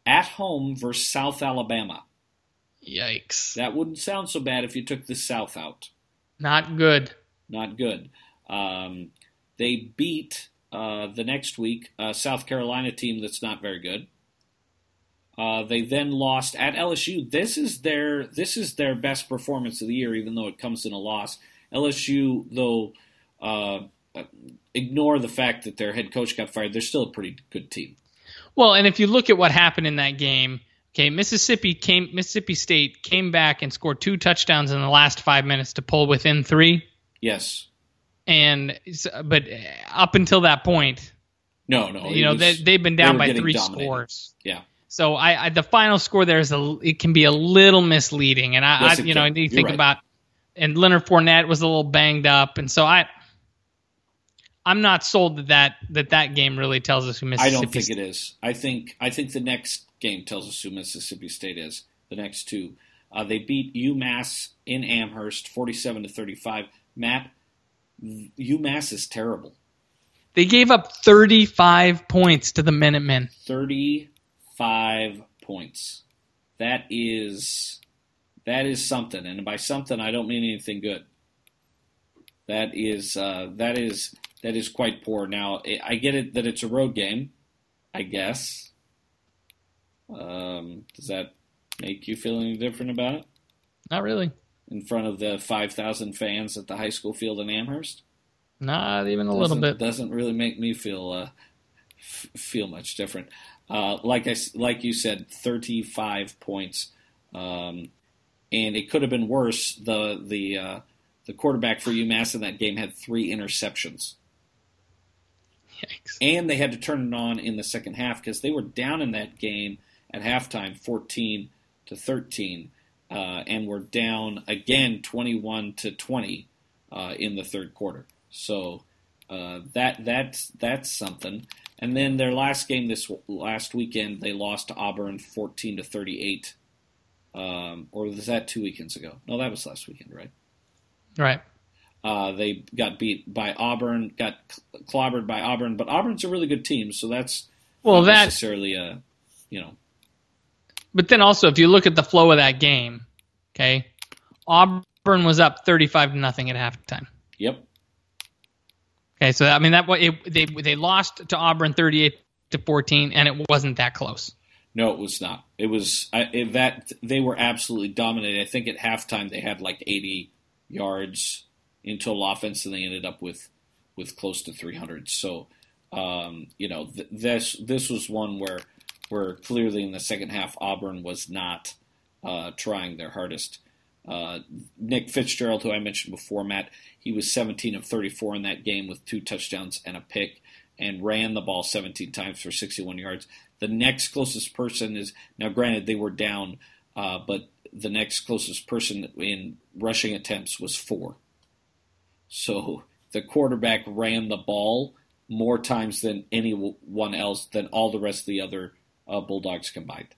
at home versus South Alabama. Yikes. That wouldn't sound so bad if you took the South out. Not good. Not good. They beat the next week a South Carolina team that's not very good. They then lost at LSU. This is their best performance of the year, even though it comes in a loss. LSU, though, ignore the fact that their head coach got fired. They're still a pretty good team. Well, and if you look at what happened in that game, okay, Mississippi State came back and scored 2 touchdowns in the last 5 minutes to pull within 3. Yes. But up until that point, no, they've been down by 3 dominated. Scores. Yeah. So the final score there it can be a little misleading, and you think right. about, and Leonard Fournette was a little banged up, and so I'm not sold that game really tells us who Mississippi. I don't think it is. I think the next game tells us who Mississippi State is. The next 2, they beat UMass in Amherst 47-35. Matt, UMass is terrible. They gave up 35 points to the Minutemen. 35 points. That is something, and by something I don't mean anything good. That is quite poor. Now I get it that it's a road game, I guess. Does that make you feel any different about it? Not really. In front of the 5,000 fans at the high school field in Amherst? Not even a little bit. Doesn't really make me feel much different. Like you said, 35 points, and it could have been worse. The quarterback for UMass in that game had 3 interceptions. Yikes. And they had to turn it on in the second half because they were down in that game at halftime, 14-13, and were down again, 21-20 in the third quarter. So that's something. And then their last game this last weekend, they lost to Auburn 14-38. Or was that 2 weekends ago? No, that was last weekend, right? Right. They got beat by Auburn, got clobbered by Auburn, but Auburn's a really good team, so that's not necessarily But then also, if you look at the flow of that game, okay, Auburn was up 35-0 at halftime. Yep. Okay, so I mean they lost to Auburn 38-14, and it wasn't that close. No, it was not. It was that they were absolutely dominated. I think at halftime they had like 80 yards in total offense, and they ended up with close to 300. So, this was one where clearly in the second half Auburn was not trying their hardest. Nick Fitzgerald, who I mentioned before, Matt, he was 17 of 34 in that game with 2 touchdowns and a pick, and ran the ball 17 times for 61 yards. The next closest person is, now granted they were down, but the next closest person in rushing attempts was 4. So the quarterback ran the ball more times than anyone else, than all the rest of the other Bulldogs combined.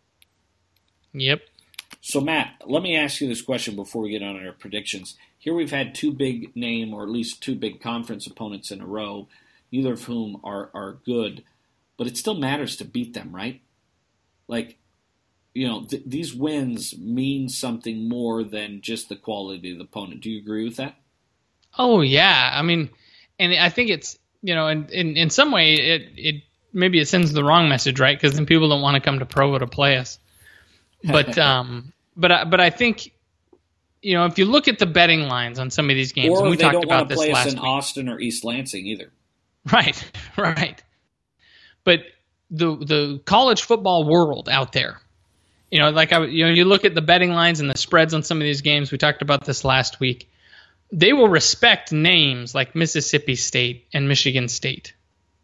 Yep. So, Matt, let me ask you this question before we get on our predictions. Here we've had 2 big name, or at least 2 big conference opponents in a row, neither of whom are good, but it still matters to beat them, right? Like, these wins mean something more than just the quality of the opponent. Do you agree with that? Oh, yeah. I mean, and I think it's, in some way it maybe it sends the wrong message, right? Because then people don't want to come to Provo to play us. But but I think, if you look at the betting lines on some of these games, or and we they talked don't about want to this play last us in week. Austin or East Lansing either. Right. But the college football world out there, you look at the betting lines and the spreads on some of these games. We talked about this last week. They will respect names like Mississippi State and Michigan State.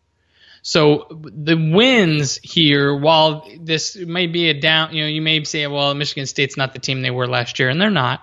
So the wins here, while this may be a down, you may say, well, Michigan State's not the team they were last year, and they're not.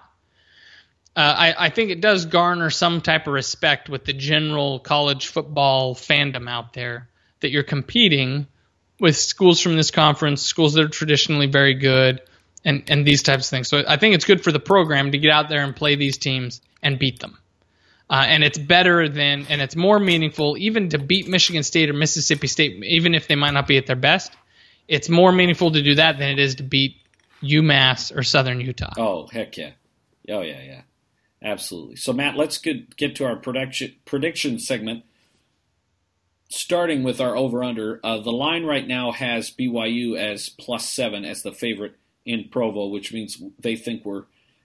I think it does garner some type of respect with the general college football fandom out there, that you're competing with schools from this conference, schools that are traditionally very good, and these types of things. So I think it's good for the program to get out there and play these teams and beat them. And it's better and it's more meaningful even to beat Michigan State or Mississippi State, even if they might not be at their best. it's more meaningful to do that than it is to beat UMass or Southern Utah. Oh, heck yeah. Oh, yeah. Absolutely. So, Matt, let's get to our prediction segment, starting with our over-under. The line right now has BYU as +7 as the favorite in Provo, which means they think we're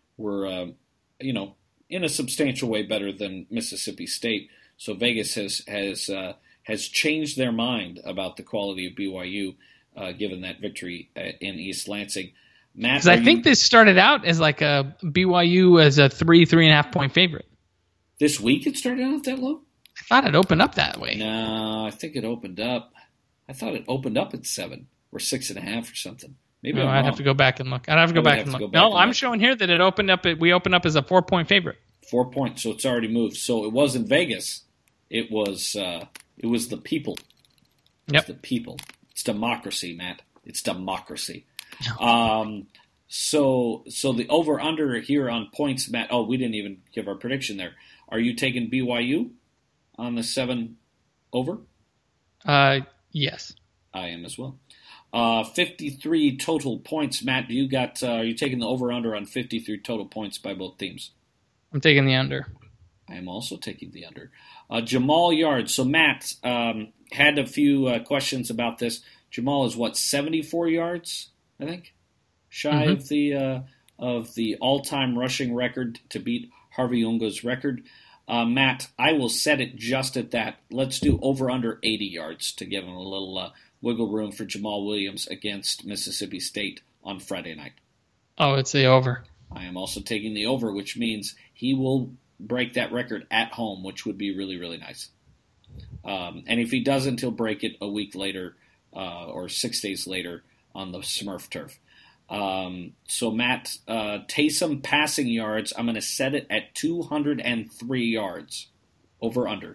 in a substantial way better than Mississippi State. So Vegas has changed their mind about the quality of BYU, given that victory in East Lansing. Matt, because I think this started out as like a BYU as a 3.5 point favorite. This week it started out that low? I thought it opened up that way. No, I think it opened up. I thought it opened up at 7 or 6.5 or something. Maybe I'd have to go back and look. I'm showing here that it opened up. We opened up as a 4-point favorite. 4 points, so it's already moved. So it wasn't Vegas. It was the people. It's the people. It's democracy, Matt. It's democracy. So the over-under here on points, Matt. Oh, we didn't even give our prediction there. Are you taking BYU on the 7 over? Yes. I am as well. 53 total points, Matt. Are you taking the over-under on 53 total points by both teams? I'm taking the under. I am also taking the under. Jamal yards. So Matt had a few questions about this. Jamal is 74 yards, I think, shy of the all-time rushing record to beat Harvey Unga's record. Matt, I will set it just at that. Let's do over-under 80 yards to give him a little wiggle room for Jamal Williams against Mississippi State on Friday night. Oh, it's the over. I am also taking the over, which means he will break that record at home, which would be really, really nice. And if he doesn't, he'll break it a week later or 6 days later on the Smurf turf. So, Matt, Taysom passing yards, I'm going to set it at 203 yards. Over under.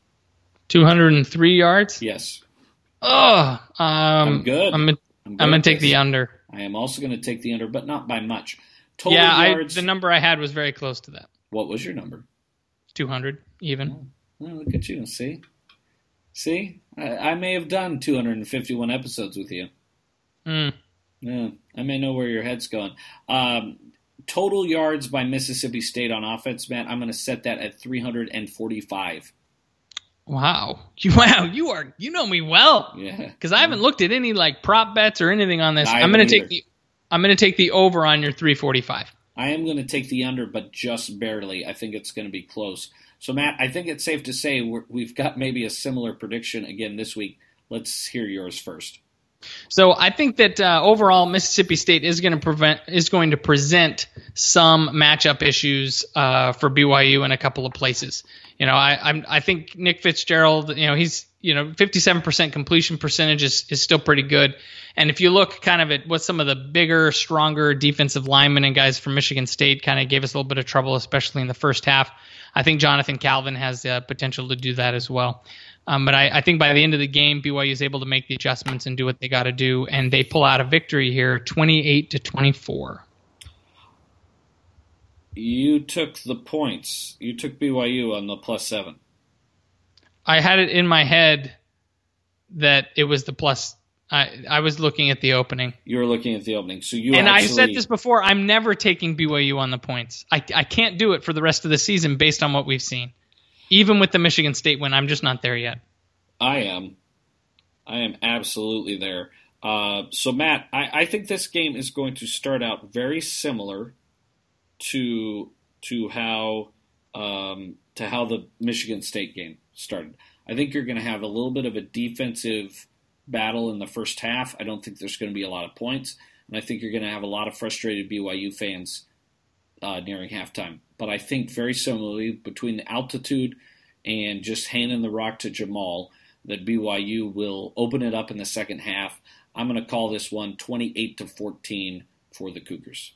203 yards? Yes. Oh, I'm good. I'm going to take the under. I am also going to take the under, but not by much. Total yards. The number I had was very close to that. What was your number? 200, even. Oh, look at you. See? I may have done 251 episodes with you. Yeah, I may know where your head's going. Total yards by Mississippi State on offense, Matt, I'm going to set that at 345. Wow, you know me well. Yeah, because I haven't looked at any like prop bets or anything on this. I'm going to take the over on your 345. I am going to take the under, but just barely. I think it's going to be close. So, Matt, I think it's safe to say we've got maybe a similar prediction again this week. Let's hear yours first. So I think that overall Mississippi State is going to present some matchup issues for BYU in a couple of places. I think Nick Fitzgerald, he's 57% completion percentage is still pretty good. And if you look kind of at what some of the bigger, stronger defensive linemen and guys from Michigan State kind of gave us a little bit of trouble, especially in the first half, I think Jonathan Calvin has the potential to do that as well. But I think by the end of the game, BYU is able to make the adjustments and do what they got to do, and they pull out a victory here, 28-24. You took the points. You took BYU on the +7. I had it in my head that it was the plus. I was looking at the opening. You were looking at the opening. So I said this before, I'm never taking BYU on the points. I can't do it for the rest of the season based on what we've seen. Even with the Michigan State win, I'm just not there yet. I am absolutely there. So, Matt, I think this game is going to start out very similar to how the Michigan State game started. I think you're going to have a little bit of a defensive battle in the first half. I don't think there's going to be a lot of points, and I think you're going to have a lot of frustrated BYU fans nearing halftime. But I think very similarly, between the altitude and just handing the rock to Jamal, that BYU will open it up in the second half. I'm going to call this one 28-14 for the Cougars.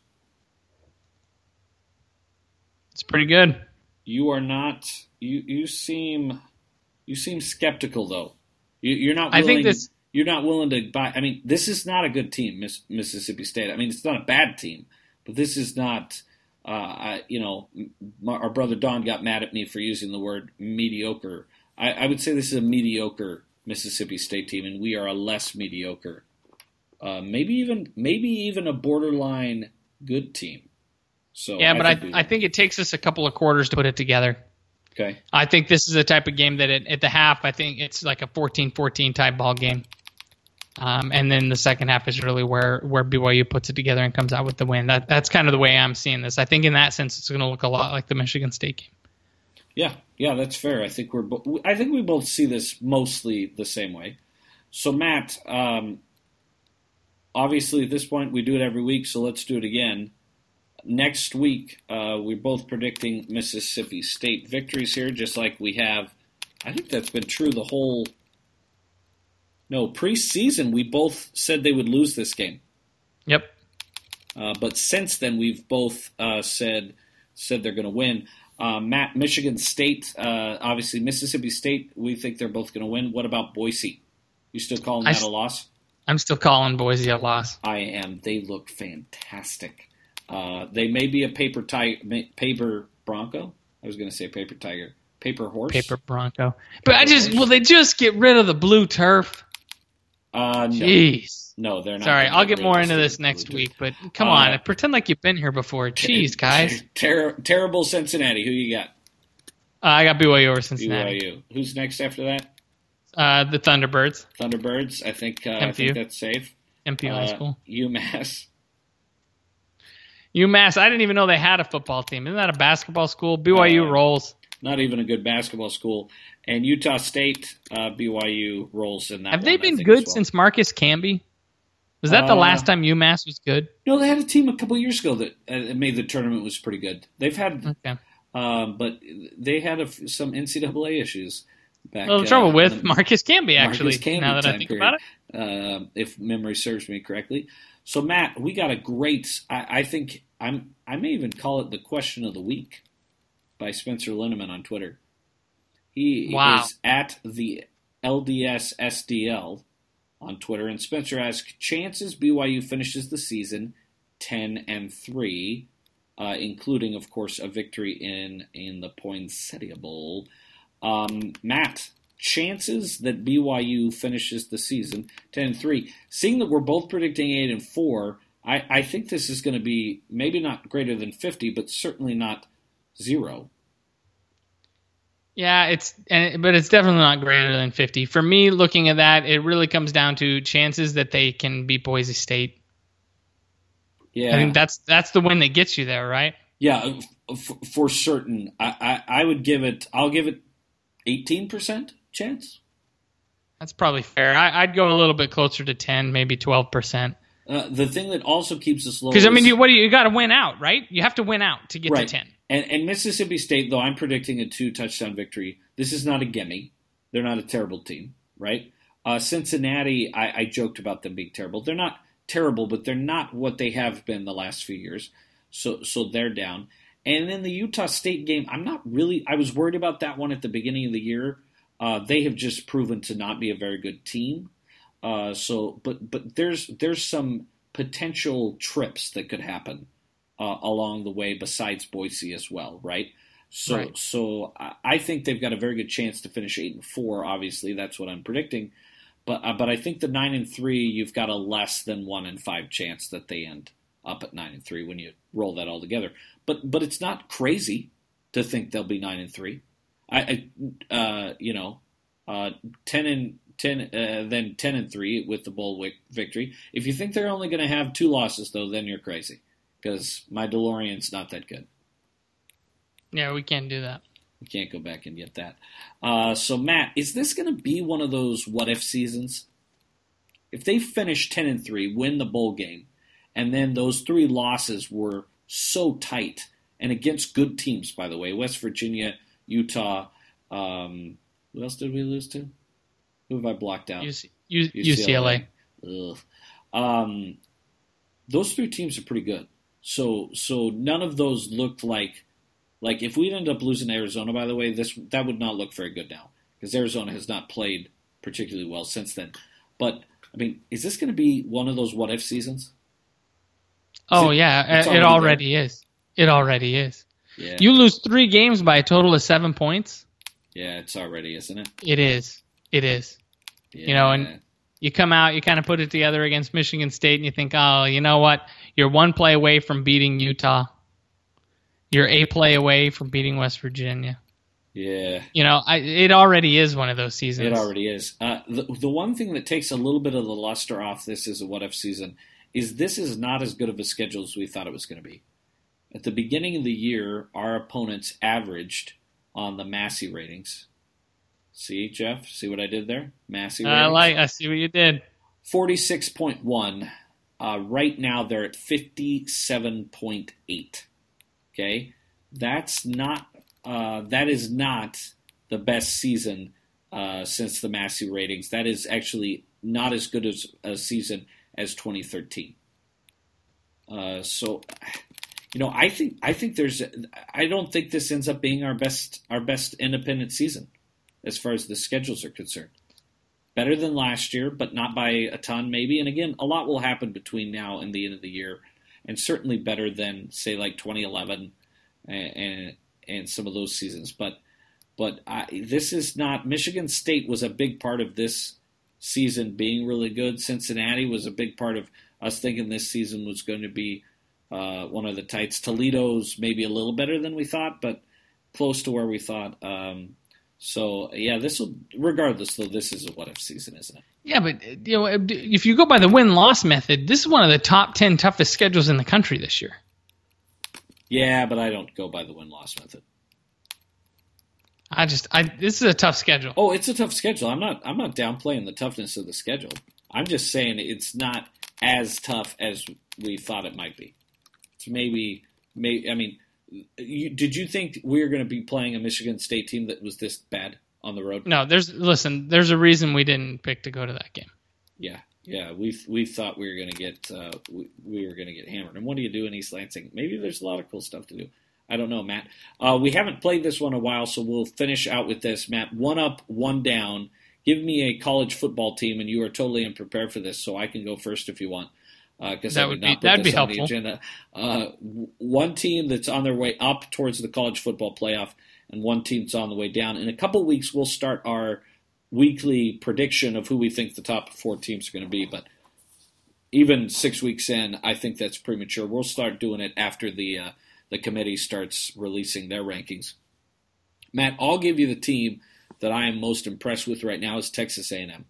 It's pretty good. You are not. You seem skeptical though. You're not willing. You're not willing to buy. I mean, this is not a good team, Mississippi State. I mean, it's not a bad team, but this is not. Our brother Don got mad at me for using the word mediocre. I would say this is a mediocre Mississippi State team, and we are a less mediocre maybe even a borderline good team. So yeah, but I think it takes us a couple of quarters to put it together. Okay. I think this is a type of game that at the half, I think it's like a 14-14 type ball game. And then the second half is really where BYU puts it together and comes out with the win. That's kind of the way I'm seeing this. I think in that sense, it's going to look a lot like the Michigan State game. Yeah, that's fair. I think we both see this mostly the same way. So Matt, obviously at this point we do it every week, so let's do it again. Next week, we're both predicting Mississippi State victories here, just like we have. I think that's been true the whole. No, preseason we both said they would lose this game. Yep. But since then we've both said they're going to win. Matt, Michigan State, obviously Mississippi State, we think they're both going to win. What about Boise? You still calling that a loss? I'm still calling Boise a loss. I am. They look fantastic. They may be a paper Bronco. I was going to say paper tiger. Paper horse? Paper Bronco. But will they just get rid of the blue turf? Jeez. No, they're not. Sorry, I'll get more into this next week, but come on. Pretend like you've been here before. Jeez, guys. Terrible Cincinnati. Who you got? I got BYU over Cincinnati. BYU. Who's next after that? The Thunderbirds. Thunderbirds. I think that's safe. MPU High School. UMass. UMass. I didn't even know they had a football team. Isn't that a basketball school? BYU rolls. Not even a good basketball school. And Utah State, BYU rolls in that. Have they been good since Marcus Camby? Was that the last time UMass was good? No, they had a team a couple of years ago that made the tournament was pretty good. They've had, but they had some NCAA issues back. A little trouble with Marcus Camby, actually. Now that I think about it, if memory serves me correctly. So Matt, we got a great. I think I may even call it the question of the week by Spencer Linneman on Twitter. He is at the LDS SDL on Twitter, and Spencer asks, chances BYU finishes the season 10-3, including, of course, a victory in the Poinsettia Bowl. Matt, chances that BYU finishes the season 10-3. Seeing that we're both predicting 8-4, I think this is going to be maybe not greater than 50, but certainly not 0. Yeah, but it's definitely not greater than 50. For me, looking at that, it really comes down to chances that they can beat Boise State. Yeah, I think that's the win that gets you there, right? Yeah, for certain. I would give it. I'll give it 18% chance. That's probably fair. I'd go a little bit closer to 10, maybe 12%. The thing that also keeps us low. Because I mean, you got to win out, right? You have to win out to get to 10. And Mississippi State, though, I'm predicting a 2-touchdown victory. This is not a gimme. They're not a terrible team, right? Cincinnati, I joked about them being terrible. They're not terrible, but they're not what they have been the last few years. So they're down. And then the Utah State game, I was worried about that one at the beginning of the year. They have just proven to not be a very good team. But there's some potential trips that could happen along the way besides Boise as well, right? So I think they've got a very good chance to finish 8-4. Obviously, that's what I'm predicting. But I think the 9-3, you've got a less than 1-5 chance that they end up at 9-3 when you roll that all together. But it's not crazy to think they'll be 9-3. 10-3 with the bowl victory. If you think they're only going to have 2 losses, though, then you're crazy. Because my DeLorean's not that good. Yeah, we can't do that. We can't go back and get that. So, Matt, is this going to be one of those what-if seasons? If they finish 10-3, win the bowl game, and then those 3 losses were so tight, and against good teams, by the way, West Virginia, Utah, who else did we lose to? Who have I blocked out? UCLA. Those 3 teams are pretty good. So none of those looked like if we ended up losing Arizona, by the way, that would not look very good now because Arizona has not played particularly well since then. But I mean, is this going to be one of those what if seasons? It already is. It already is. Yeah. You lose 3 games by a total of 7 points. Yeah, it's already, isn't it? It is. Yeah. And You come out, you kind of put it together against Michigan State, and you think, oh, you know what? You're one play away from beating Utah. You're a play away from beating West Virginia. Yeah. It already is one of those seasons. It already is. The one thing that takes a little bit of the luster off this as a what-if season is this is not as good of a schedule as we thought it was going to be. At the beginning of the year, our opponents averaged on the Massey ratings. See, Jeff? See what I did there? Massey ratings. I see what you did. 46.1. Right now, they're at 57.8. Okay? That is not the best season since the Massey ratings. That is actually not as good as a season as 2013. I think there's. I don't think this ends up being our best independent season as far as the schedules are concerned. Better than last year, but not by a ton, maybe. And again, a lot will happen between now and the end of the year, and certainly better than say like 2011 and some of those seasons. But this is not. Michigan State was a big part of this season being really good. Cincinnati was a big part of us thinking this season was going to be one of the tights. Toledo's maybe a little better than we thought, but close to where we thought. Regardless, though, this is a what-if season, isn't it? Yeah, but if you go by the win-loss method, this is one of the top 10 toughest schedules in the country this year. Yeah, but I don't go by the win-loss method. This is a tough schedule. Oh, it's a tough schedule. I'm not downplaying the toughness of the schedule. I'm just saying it's not as tough as we thought it might be. It's maybe. I mean, did you think we were going to be playing a Michigan State team that was this bad on the road? No, there's a reason we didn't pick to go to that game. Yeah, we thought we were going to get we were going to get hammered. And what do you do in East Lansing? Maybe there's a lot of cool stuff to do. I don't know, Matt. We haven't played this one in a while, so we'll finish out with this. Matt, 1 up, 1 down. Give me a college football team, and you are totally unprepared for this, so I can go first if you want. Because that'd be helpful. One team that's on their way up towards the college football playoff, and one team that's on the way down. In a couple weeks, we'll start our weekly prediction of who we think the top 4 teams are going to be. But even 6 weeks in, I think that's premature. We'll start doing it after the committee starts releasing their rankings. Matt, I'll give you the team that I am most impressed with right now is Texas A&M.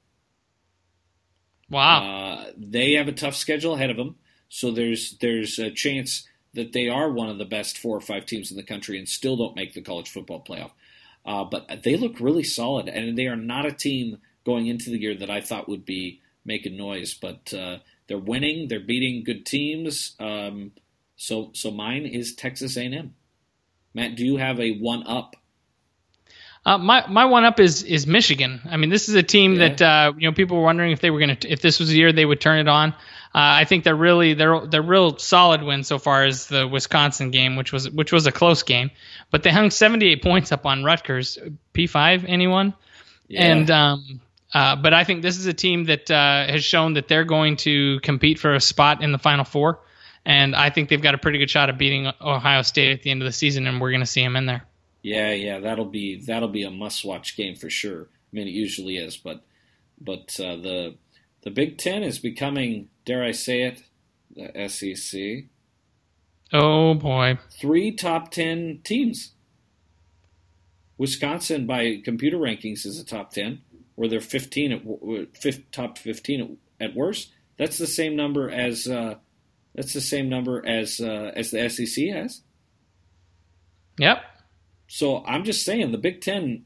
Wow. They have a tough schedule ahead of them, so there's a chance that they are one of the best 4 or 5 teams in the country and still don't make the college football playoff. But they look really solid, and they are not a team going into the year that I thought would be making noise. But they're winning, they're beating good teams. So mine is Texas A&M. Matt, do you have a 1-up? My 1-up is Michigan. I mean, this is a team that people were wondering if this was the year they would turn it on. I think they're real solid win so far as the Wisconsin game, which was a close game, but they hung 78 points up on Rutgers. P5, anyone? Yeah. And but I think this is a team that has shown that they're going to compete for a spot in the Final Four, and I think they've got a pretty good shot of beating Ohio State at the end of the season, and we're going to see them in there. Yeah, that'll be a must-watch game for sure. I mean, it usually is, but the Big Ten is becoming, dare I say it, the SEC. Oh boy, 3 top 10 teams. Wisconsin, by computer rankings, is a top 10, where they're 15 top 15 at worst. That's the same number as the SEC has. Yep. So I'm just saying, the Big Ten,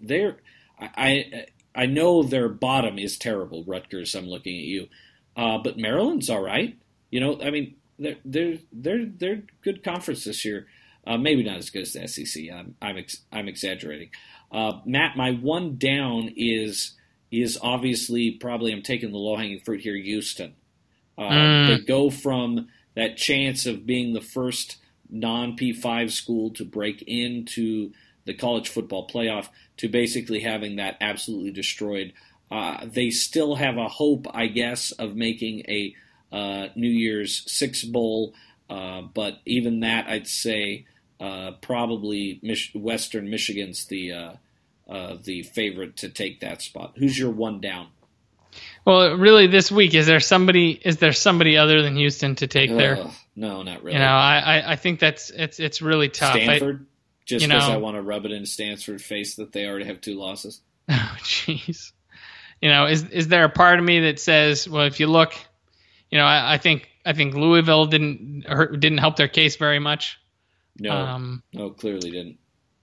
I know their bottom is terrible. Rutgers, I'm looking at you, but Maryland's all right. I mean, they're good conference this year. Maybe not as good as the SEC. I'm exaggerating. Matt, my 1 down is obviously probably I'm taking the low hanging fruit here. Houston. They go from that chance of being the first non-P5 school to break into the college football playoff to basically having that absolutely destroyed. They still have a hope, I guess, of making a New Year's Six Bowl, but even that, I'd say probably Western Michigan's the favorite to take that spot. Who's your 1 down? Well, really, this week is there somebody other than Houston to take there? No, not really. I think it's really tough. Stanford, just because I want to rub it in Stanford's face that they already have 2 losses. Oh, jeez. Is there a part of me that says, well, if you look, I think Louisville didn't help their case very much. No, clearly didn't.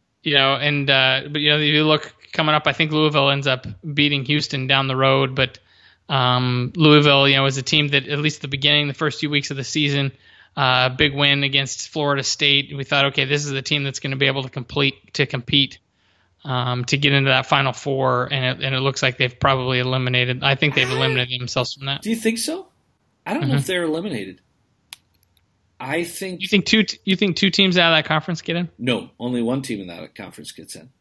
But you look coming up, I think Louisville ends up beating Houston down the road, but Louisville, is a team that at least at the beginning, the first few weeks of the season, big win against Florida State. We thought, okay, this is the team that's going to be able to compete to get into that Final Four, and it looks like they've probably eliminated. I think they've eliminated themselves from that. Do you think so? I don't know if they're eliminated. I think you think two teams out of that conference get in? No, only one team in that conference gets in.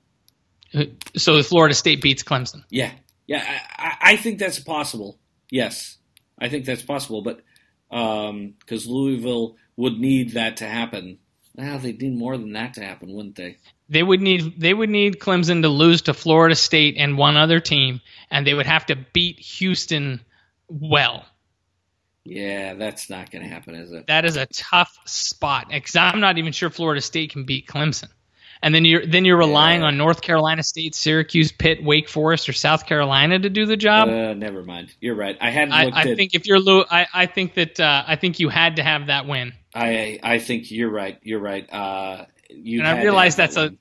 So Florida State beats Clemson. Yeah. I think that's possible. Yes, I think that's possible, but because Louisville would need that to happen. Well, they'd need more than that to happen, wouldn't they? They would need Clemson to lose to Florida State and one other team, and they would have to beat Houston well. Yeah, that's not going to happen, is it? That is a tough spot because I'm not even sure Florida State can beat Clemson. And then you're relying on North Carolina State, Syracuse, Pitt, Wake Forest, or South Carolina to do the job. Never mind. You're right. I hadn't looked at. I think if you're Lou, I think you had to have that win. I think you're right. You're right. I realize that's a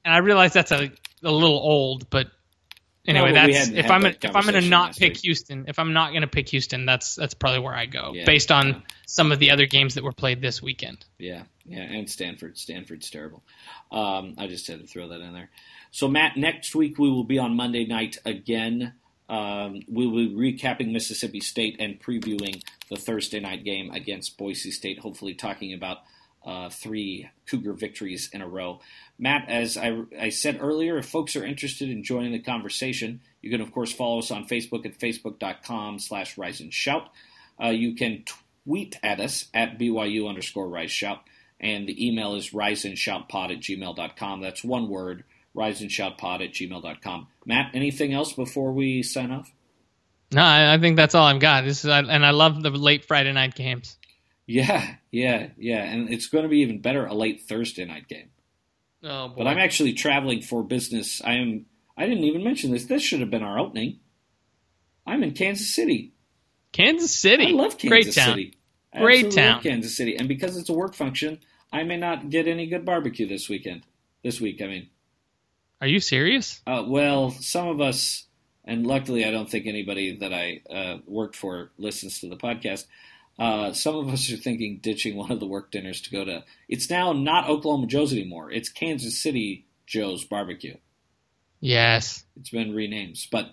little old, but anyway, if I'm going to not pick Houston, if I'm not going to pick Houston, that's probably where I go based on some of the other games that were played this weekend. Yeah, and Stanford's terrible. I just had to throw that in there. So Matt, next week we will be on Monday night again. We will be recapping Mississippi State and previewing the Thursday night game against Boise State, hopefully talking about 3 Cougar victories in a row. Matt, as I said earlier, if folks are interested in joining the conversation, you can, of course, follow us on Facebook at facebook.com/RiseAndShout. You can tweet at us at BYU_RiseShout, and the email is riseandshoutpod@gmail.com. That's one word, riseandshoutpod@gmail.com. Matt, anything else before we sign off? No, I think that's all I've got. And I love the late Friday night games. Yeah, and it's going to be even better a late Thursday night game. Oh boy! But I'm actually traveling for business. I didn't even mention this. This should have been our opening. I'm in Kansas City. Kansas City. I love Kansas City. Great town. Love Kansas City, and because it's a work function, I may not get any good barbecue this week. I mean. Are you serious? Well, some of us, and luckily I don't think anybody that I worked for listens to the podcast. Some of us are thinking ditching one of the work dinners to go to. It's now not Oklahoma Joe's anymore. It's Kansas City Joe's Barbecue. Yes. It's been renamed. But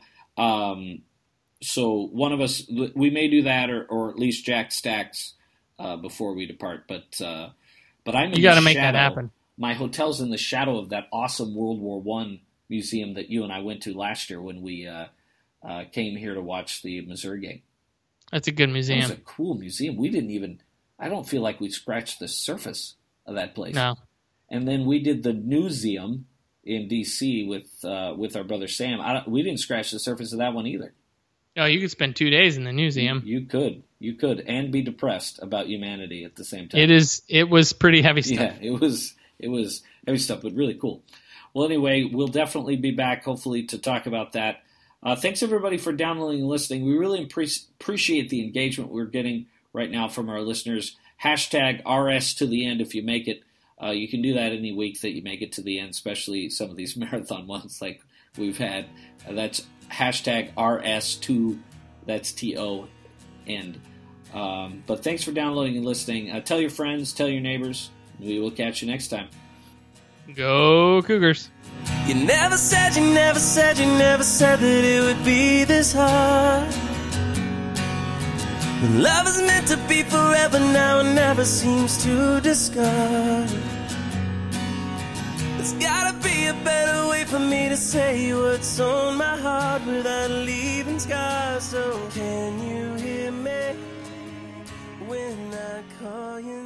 so one of us, we may do that or at least Jack Stacks before we depart. But I'm in You got to make that happen. My hotel's in the shadow of that awesome World War I museum that you and I went to last year when we came here to watch the Missouri game. That's a good museum. It was a cool museum. I don't feel like we scratched the surface of that place. No. And then we did the Newseum in D.C. with our brother Sam. We didn't scratch the surface of that one either. Oh, you could spend 2 days in the museum. You could, and be depressed about humanity at the same time. It was pretty heavy stuff. Yeah, it was heavy stuff, but really cool. Well, anyway, we'll definitely be back, hopefully, to talk about that. Thanks, everybody, for downloading and listening. We really appreciate the engagement we're getting right now from our listeners. Hashtag RS to the end if you make it. You can do that any week that you make it to the end, especially some of these marathon ones like we've had. That's hashtag RS2, that's TO, end. But thanks for downloading and listening. Tell your friends, tell your neighbors. We will catch you next time. Go Cougars. You never said that it would be this hard. When love is meant to be forever now and never seems to discard. There's gotta be a better way for me to say what's on my heart without leaving scars. So can you hear me when I call you?